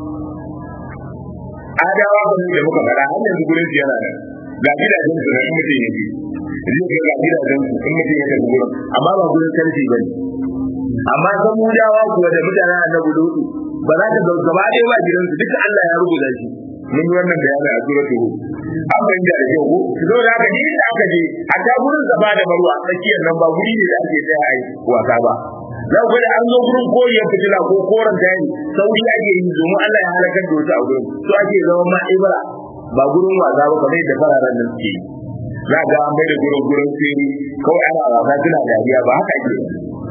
adawa ba da muka fara har yanzu gurin yana nan ga gidajen su na mutum yake zai ga gidajen su in mutum ya tafi gurin amma ba gurin sarki bane amma san mudawa kuwa da mutanen annabi lutu ba za ta gaba ɗaya ba gidan su duka Allah ya rubuta shi mun yi wannan bayani a suratul hud an bayyana da kyau ko zo da aka je da aka je hatta gurin safa da marwa tsakiyar nan ba guri ne da ake tsaya ai wasa ba za ku da an zo gurin koyon fitila ko koran tayi sauri ake yi domin Allah ya halakar da wata a gurin to ake zama ma ibra ba gurin wasa ba kamar da fararen nan suke za ga an bai da gurin sirri kawai ana wasa tana dariya ba haka ake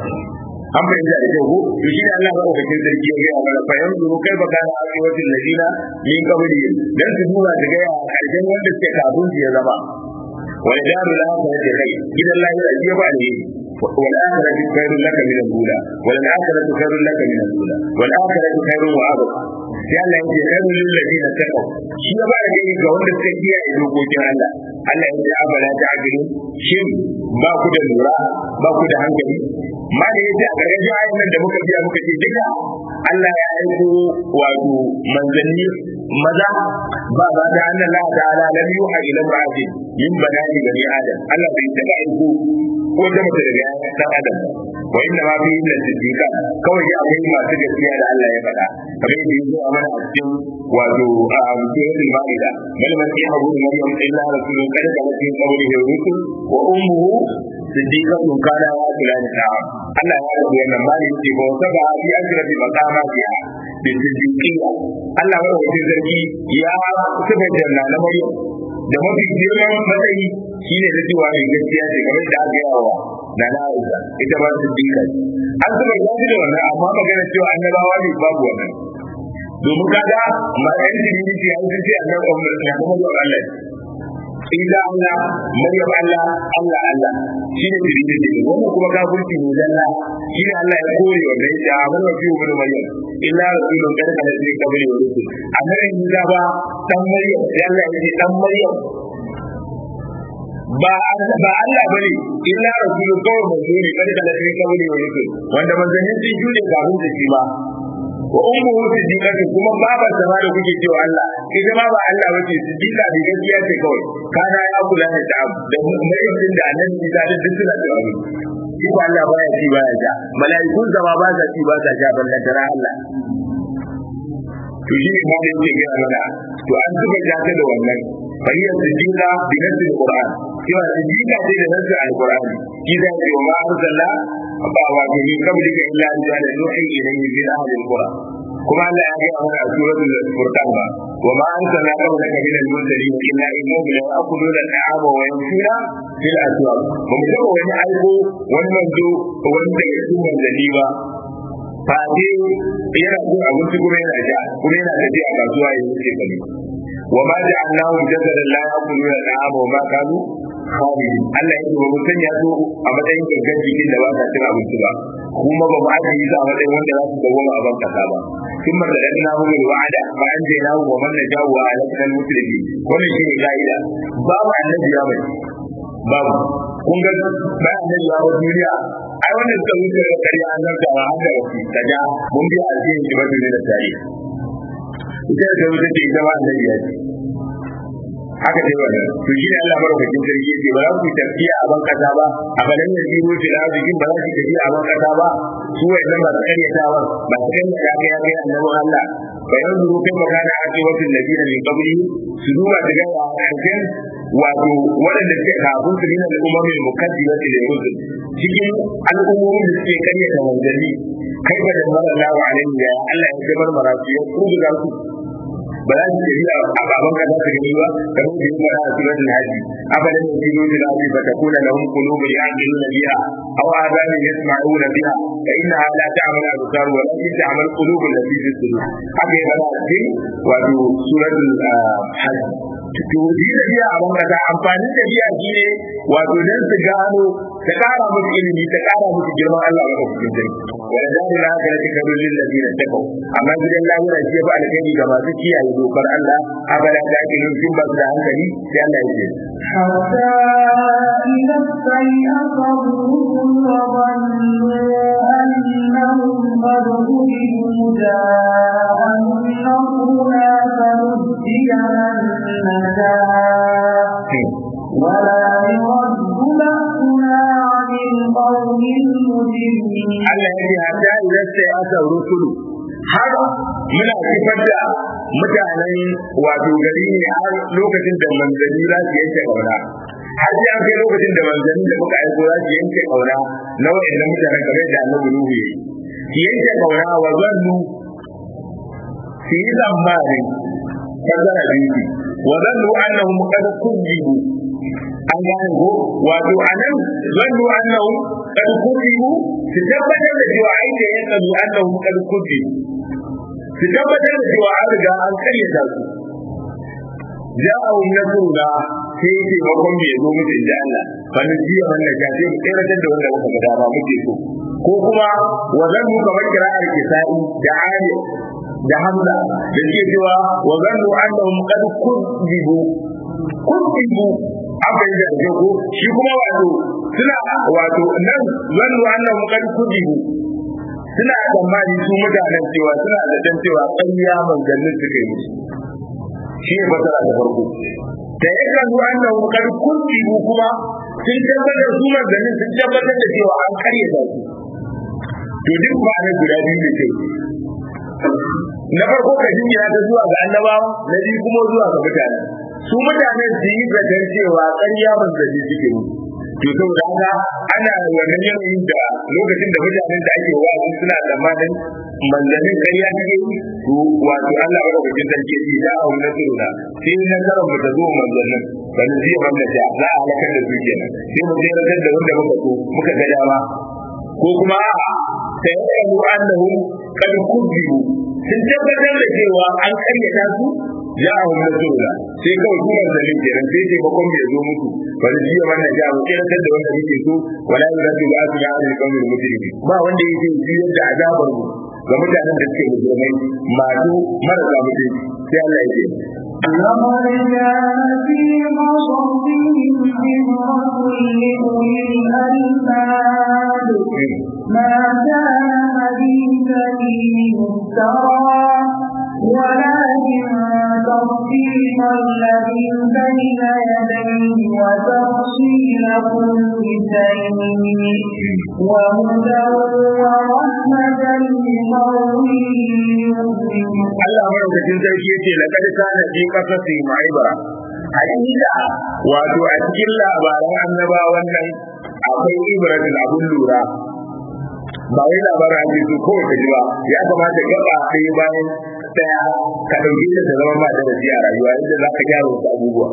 an fahimta da kyau ko to shi ne Allah ba ofishin sarki ya ga mana fa yanzu kai ba kana akiwatin ladina min qabli dan su duba da ga karshen wanda suke kafin su ya zama wal daru la ta da kai gidan lahira ya ba ne wal akhiratu khairul laka min al-ula wal akhiratu khairul laka min al-ula wal akhiratu khairun wa abqa sai Allah ya ce khairul lil ladina taqaw shi ya ba da gani ga wanda suka kiyaye dokokin Allah Allah ya ce abala ta'qilun shin ba ku da lura ba ku da hankali ma da yace a gargajin ayin nan da muka biya muka ce duka Allah ya aiko wato manzanni maza ba da Allah ta'ala lam yuha ila ba'di min banani bani adam Allah bai taba aiko ko da mutum daga dan adam wa inna ma fi illa siddiqa kawai ya akwai masu gaskiya da Allah ya faɗa kamar yadda yake a mana a cikin wato suratul maida bal masihu maryam illa rasulun kada da cikin qawlihi rusul wa ummuhu siddiqatun kana wa tilani ta'am Allah ya rubuta wannan mali yake ba saba fi ajrabi maqama biya bi siddiqiyya Allah ya rubuta zargi ya saba janna na maryam da mafi girman matsayi shine da cewa mai gaskiya ce kamar da aka yawa da na Aisha ita ba siddiqa an saba gaji da wannan amma magana cewa annabawa ne babu wannan domin kaga ma yan jini ce an ce annabawa ne kuma Allah Isa Allah, Maryam Allah, Allah Allah. Shi ne Trinity. Wannan kuma kafirci ne zalla. Shi ne Allah ya kore wa da ya amana wa fiye da Maryam. Illa rasulun kada kada sai kabari wa rusul. Annabi Isa ba dan Maryam, sai Allah ya ce dan Maryam. Ba Allah bane illa rasulun kawai manzo ne kada kada sai kabari wa rusul. Wanda manzannin sun shuɗe kafin da shi ba. Wa ummuhu siddiqatu kuma babar sa da kuke cewa Allah ita ma ba Allah bace siddiqa da gaskiya ce kawai kana ya kula da ta da Maryam din da Annabi Isa da duk suna da wani shi ko Allah baya ci baya ja mala'ikun zama ba sa ci ba sa ja ballan tara Allah to shi ne mai yake ga mana to an zuba ta da wannan fariya siddiqa bi nasil Qur'an cewa siddiqa ce da nasil Al-Qur'an idan ce ma arsala ba wa bi kablika illa da nuhi ilayhi fi ahli al-Qur'an kuma Allah ya ga mana a suratul Furqan ba wa ma arsalna qablaka min al-mursalin illa innahum la ya'kuluna al-ta'ama wa yamshuna fil aswaq ba mu taba wani aiko wani manzo wanda ya ci manzali ba fa dai yana cin abinci kuma yana ja kuma yana tafiya a kasuwa ya wuce gari wa ma ja'alnahum jasadan la ya'kuluna al-ta'ama wa ma kanu khalidin Allah ya ce ba mu sanya su a matsayin gangan jikin da ba sa cin abinci ba kuma ba mu ajiye su a matsayin wanda za su dawoma a ban kasa ba ثم رددناه بالوعد فأنجيناه ومن نجاه وأهلكنا المسرفين wannan shine kaida babu annabi ya bai babu kun ga ba annabi ya bai duniya ai wannan da wuce da kariya annabi da haka wasi kaja mun bi alheri da bada da tare ita da wuce ce ita ba annabi ya ce haka dai wannan to shi ne Allah barkatun sarki yake ba za ku tafiya a ban kasa ba a balan da biyu ce da zikin ba za ku tafiya a ban kasa ba su wayannan ba su karyatawa ba su karyata ya kai annabi Allah bayan zuru kai magana a ce wasu nabiyina min qabli su duba da gaya a cikin wato waɗanda suke kafin su nuna al'ummomin mukaddimati da rusul cikin al'ummomin da suke karyata manzanni kai ba da sallallahu alaihi ya Allah ya jabar marasu ya kurga su ba za su tafiya a baban ka za su gani ba kamar da yin mara a suratul hajji abadan yasiru bil ardi fatakuna lahum qulubun ya'qiluna biha aw adhanun yasma'una biha fa innaha la ta'mal absar walakin ta'mal qulubul lati fi sudur haka yana cikin wato suratul hajj to dina biya a banka da amfanin da biya shine wato dan su gano ta kara musu ilimi ta kara musu girman Allah a cikin dare wa dalil haka da kake lil ladina taqaw amma gidan lahira shi ba alkhairi ga masu kiyaye dokar Allah abada da ake yin jin ba da hankali sai Allah ya ce hatta idza sayyaqa wa dhannu annahum qad ujibu ja'annahuna ولا يرد بأسنا عن القوم المجرمين. الذي حتى إذا استيأس الرسل har muna sifar da mutanen wato gari ne har lokacin da manzanni za su yanke kauna har sai an kai lokacin da manzanni da muka aiko za su yanke kauna na wayannan mutanen kamar da annabi Nuhu yayi su yanke kauna wa zannu su yi zamani kazara biyu wa zannu annahum qad kujibu an gane ko wato anan zannu annahum qad kujibu su tabbatar da cewa ai da ya tsadu annahum qad kujibu su tabbatar da cewa an riga an karyata su ja'ahum nasruna sai ce bakon bai zo musu inda Allah fa ni jiya wannan ka sai mu tsiratar da wanda muka ga dama muke so ko kuma wa zannu kamar kira'ar kisa'i da ali da hamza da ke cewa wa zannu annahum qad kujibu abin da ke ko shi kuma suna nan zannu annahum qad kujibu suna tsammani su mutanen cewa suna da dan cewa ƙarya manzannin suka yi shi ne fasara da farko da ya kan zuwa annahum qad kujibu kuma sun tabbatar su manzannin sun tabbatar da cewa an karyata su to duk ba ne guda biyu ne kai na farko ka jinjina ta zuwa ga annabawa na biyu kuma zuwa ga mutane su mutane su yi zaton cewa ƙarya manzanni suke yi to saboda haka ana wannan yanayin da lokacin da mutanen da ake wa'azi suna tsammanin manzannin ƙarya ne to wato Allah ba da cikin sarki yi da abu na tsiruna sai nasarar mu ta zo manzannin ban zai wannan da za a halakar da su kenan sai mu je da wanda muka so muka ga dama ko kuma sai ya yi annahu kad kujibu sun tabbatar da cewa an karyata su ya hu nasrullah sai kawai kuma zalin kenan sai ce bakon bai zo muku bari jiya wannan ja mu kira da wanda yake so wala yuradu ba'su ya al qawmil mujrimin ba wanda yake jiyar da azabar mu ga mutanen da suke mujrimai masu marasa mutunci sai Allah ya ce لقد كان في قصصهم عبرة لأولي الألباب ما كان حديثا يفترى ولكن تصديق الذي بين يديه وتفصيل كل شيء وهدى ورحمة لقوم يؤمنون. Allah madaukakin sarki yace laqad kana fi qasasi ma'ibara hakika wato a cikin labaran annabawan nan akwai ibratin abun lura ba wai labarin ake so kawai ka ji ba ya kamata gaba ɗaya bayan ɗaya ka ɗauke ta zama ma darasi a rayuwa inda za ka gyara wasu abubuwa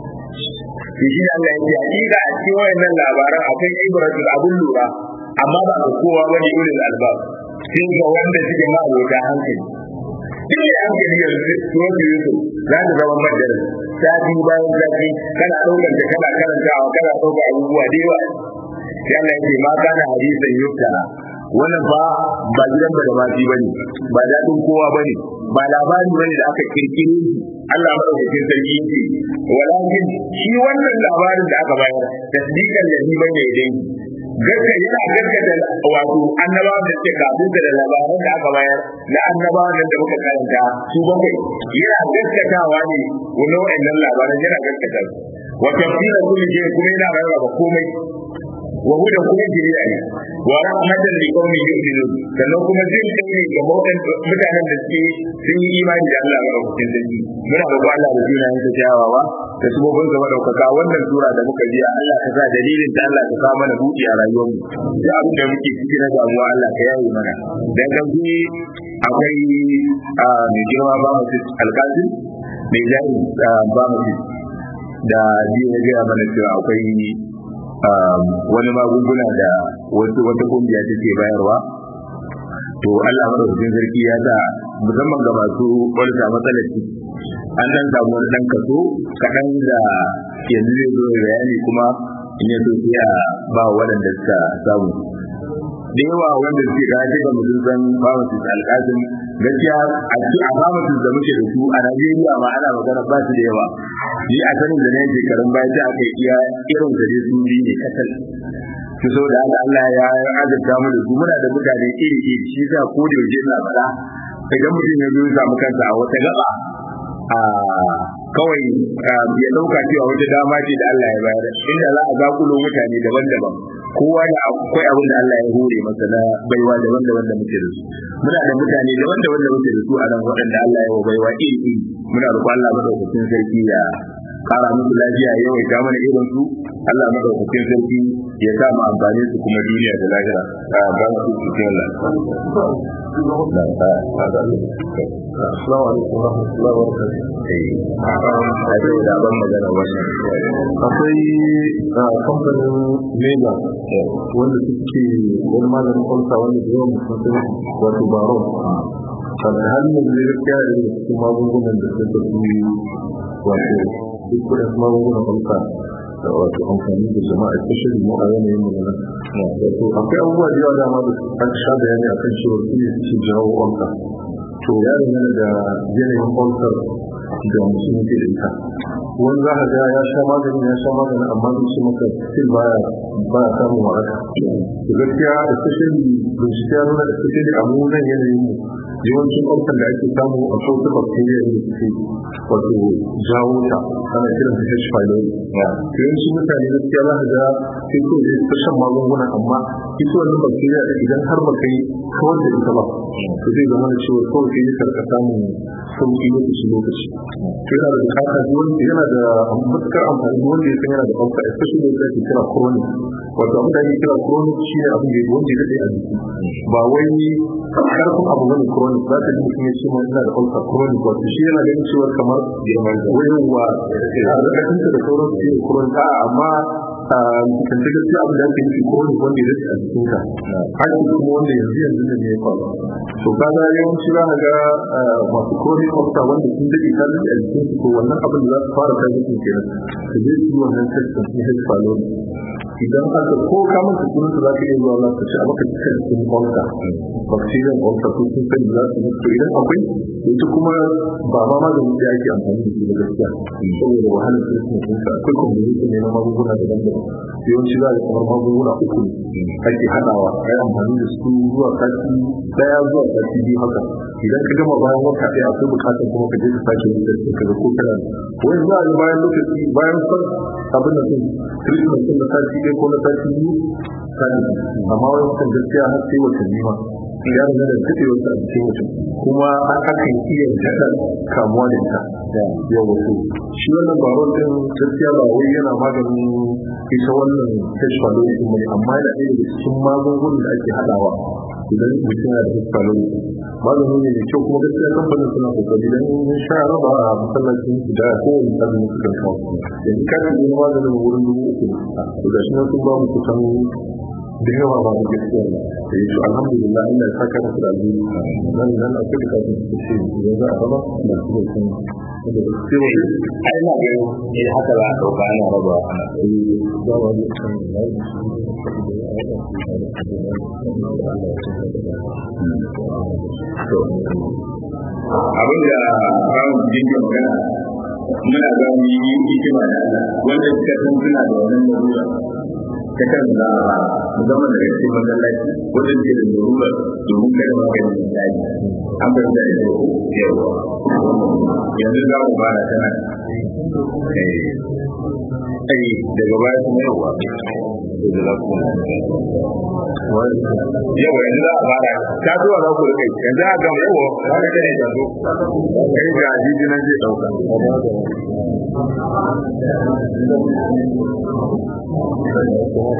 shi Allah ya ce hakika a cikin wayannan labaran akwai ibratin abun lura amma ba ga kowa bane ulul albab sai ga wanda suke ma abota hankali duk da hankali yanzu tuwon Yusuf za ta zama madara sati bayan sati kana ɗaukar da kana karantawa kana ɗaukar abubuwa da yawa sai Allah ya ce ma kana hadisan yuftara wannan ba gidan da mati bane ba dadin kowa bane ba labari bane da aka kirkire Allah madaukakin sarki yake walakin shi wannan labarin da aka bayar tasdiqan ladhi bayna yadayhi gaskata wato annabawan da suke kafin da labaran da aka bayar na annabawan da muka karanta su bakwai yana gaskatawa ne wannan wa'annan labaran yana gaskata su wa tafsira kulli shay kuma yana rarraba komai wa huda kuma jiriya ne wa rahmatan li qaumin yu'minun sannan kuma jin kai ne ga mutanen da suke sun yi imani da Allah madaukakin sarki muna roƙon Allah da sunayen sa kyawawa da sabobin sa madaukaka wannan sura da muka ji Allah ka sa dalilin da Allah ka sa mana buɗi a rayuwarmu da abin da muke ciki na damuwa Allah ka yaye mana dan kanki akwai mai girma ba mu alƙazi mai jari ba mu da ji ya ga mana cewa akwai wani magunguna da wata kungiya take bayarwa to Allah madaukakin sarki ya sa musamman ga masu kwarta matsalar ciki an dan samu wani dan kaso kaɗan da yanzu zai zo bayani kuma in ya so sai a ba waɗanda suka samu da yawa wanda suke gaje ga mutum san pharmacist alƙasim gaskiya a pharmacist da muke da su a Najeriya ma ana magana ba su da yawa ni a sanin da ne shekarun baya sai aka iya irin da su biyu ne kasal su so da Allah ya azurta mu da su muna da mutane iri iri shi sa ko da yaushe ina faɗa idan mutum ya zo ya samu kansa a wata gaba kawai ya dauka cewa wata dama ce da Allah ya bayar inda za a zakulo mutane daban-daban kowa da akwai abin da Allah ya hore masa na baiwa daban-daban da muke da su muna da mutane daban-daban da muke da su a nan waɗanda Allah ya baiwa iri muna roƙon Allah madaukakin sarki ya ƙara musu lafiya ya yawaita mana irin su Allah madaukakin sarki ya sa mu amfani su kuma duniya da lahira ba su cikin Allah Assalamu alaikum warahmatullahi wabarakatuh. Da ban magana wannan akwai kamfanin Mega wanda suke wani malamin kwamta wanda da yawan mutum wato baron kada hannun da ya kya da cikin magungunan da suka fi wato duk kudin magungunan kwamta wato amfani da jama'a especially mu a yanayin mu na wato akwai abubuwa da yawa dama da aka sha bayani a kan cewa su ne suke jawo kwamta to ya dangana da yanayin kwamtar da mutum yake da ita wani za ka ga ya sha magani amma zai ce maka still baya samun waraka to gaskiya especially bincike ya nuna especially a mu nan yanayin mu yawancin kwamtar da ake samu a sauta bacteria ne suke wato jawo ta ana kiran ta H. pylori yawancin mutane gaskiya za ka ga sai ko zai ta shan magunguna amma ita wannan bacteria idan har ba kai kawar da ita ba to zai zama da cewa kawai sai ya karka samun sauki lokaci to yana da bukatar yana da matukar amfani wanda ya san yana da kwamfa especially wanda ake kira chronic wato abin da ake kira chronic shi ne abin da wanda ya daɗe a jiki ba wai karfin abu bane chronic za ka ji mutum ya ce ma ina da kwamfa chronic wato shi yana ganin cewa kamar wayewa a rikacinta da sauran su ne chronic amma kan ta gaskiya abin da ake nufi ko wani wanda ya rike a cikin ka har kuma wanda yanzu ne ya faru to kaga yawanci za ka ga masu kore kwafta wanda sun daɗe ta rike a cikin su ko wannan abin da za su fara kai mutum kenan su je su yi wannan testin sun hit falo idan aka ko kamar su kuma su za ka iya zuwa za su ci a maka cikin kwafta bacterial kwafta ko sun sani za su mutu idan akwai ita kuma ba ma maganin da ake amfani da shi da gaskiya saboda wahalar treatment ɗinsa akwai combination ne na magunguna daban-daban yawanci za a kamar magunguna uku ake haɗawa a yi amfani da su zuwa sati ɗaya zuwa sati biyu haka idan ka gama bayan wata ɗaya akwai buƙatar kuma ka je ka sake yin testing ka ga ko kana wani za a yi bayan lokaci bayan son abin da sun treatment ɗin na sati ɗaya ko na sati biyu amma wani kan gaskiya har sai watanni ma ya riga da daɗewar sa a cikin mutum kuma akan iya daɗa kamuwa da ita yau wato shi wannan baron ɗin gaskiya ba wai yana maganin ita wannan hepatitis ɗin ne amma yana ɗaya da cikin magungunan da ake haɗawa idan mutum yana da hepatitis magani ne mai kyau kuma gaskiya kamfanin suna kokari dan in sha raba a masallacin da kowane azumi sukan kawo yanzu ka ci maganin wurin 3,000 to da shi na sun ba mu kusan da yawa ba da gaskiya ba sai to alhamdulillah Allah ya saka masa da alheri nan a cikin kafin su ce idan za a raba da su da sun da gaskiya ai na ga idan haka za a dauka ana raba ana ba wa da kan abin da babu cikin magana muna ga mu yi hikima da Allah wanda suka san suna da wannan lalura ta kan da mu zama da cikin masallaci wanda ke da lalura domin kada ma kai da dai an bar da yawa yanzu za mu fara tana daga baya kuma yawa yawa yanzu za a fara ta zuwa za ku rike yanzu a gama yawa za ka kare ta zo kai ga ajiji nan zai dauka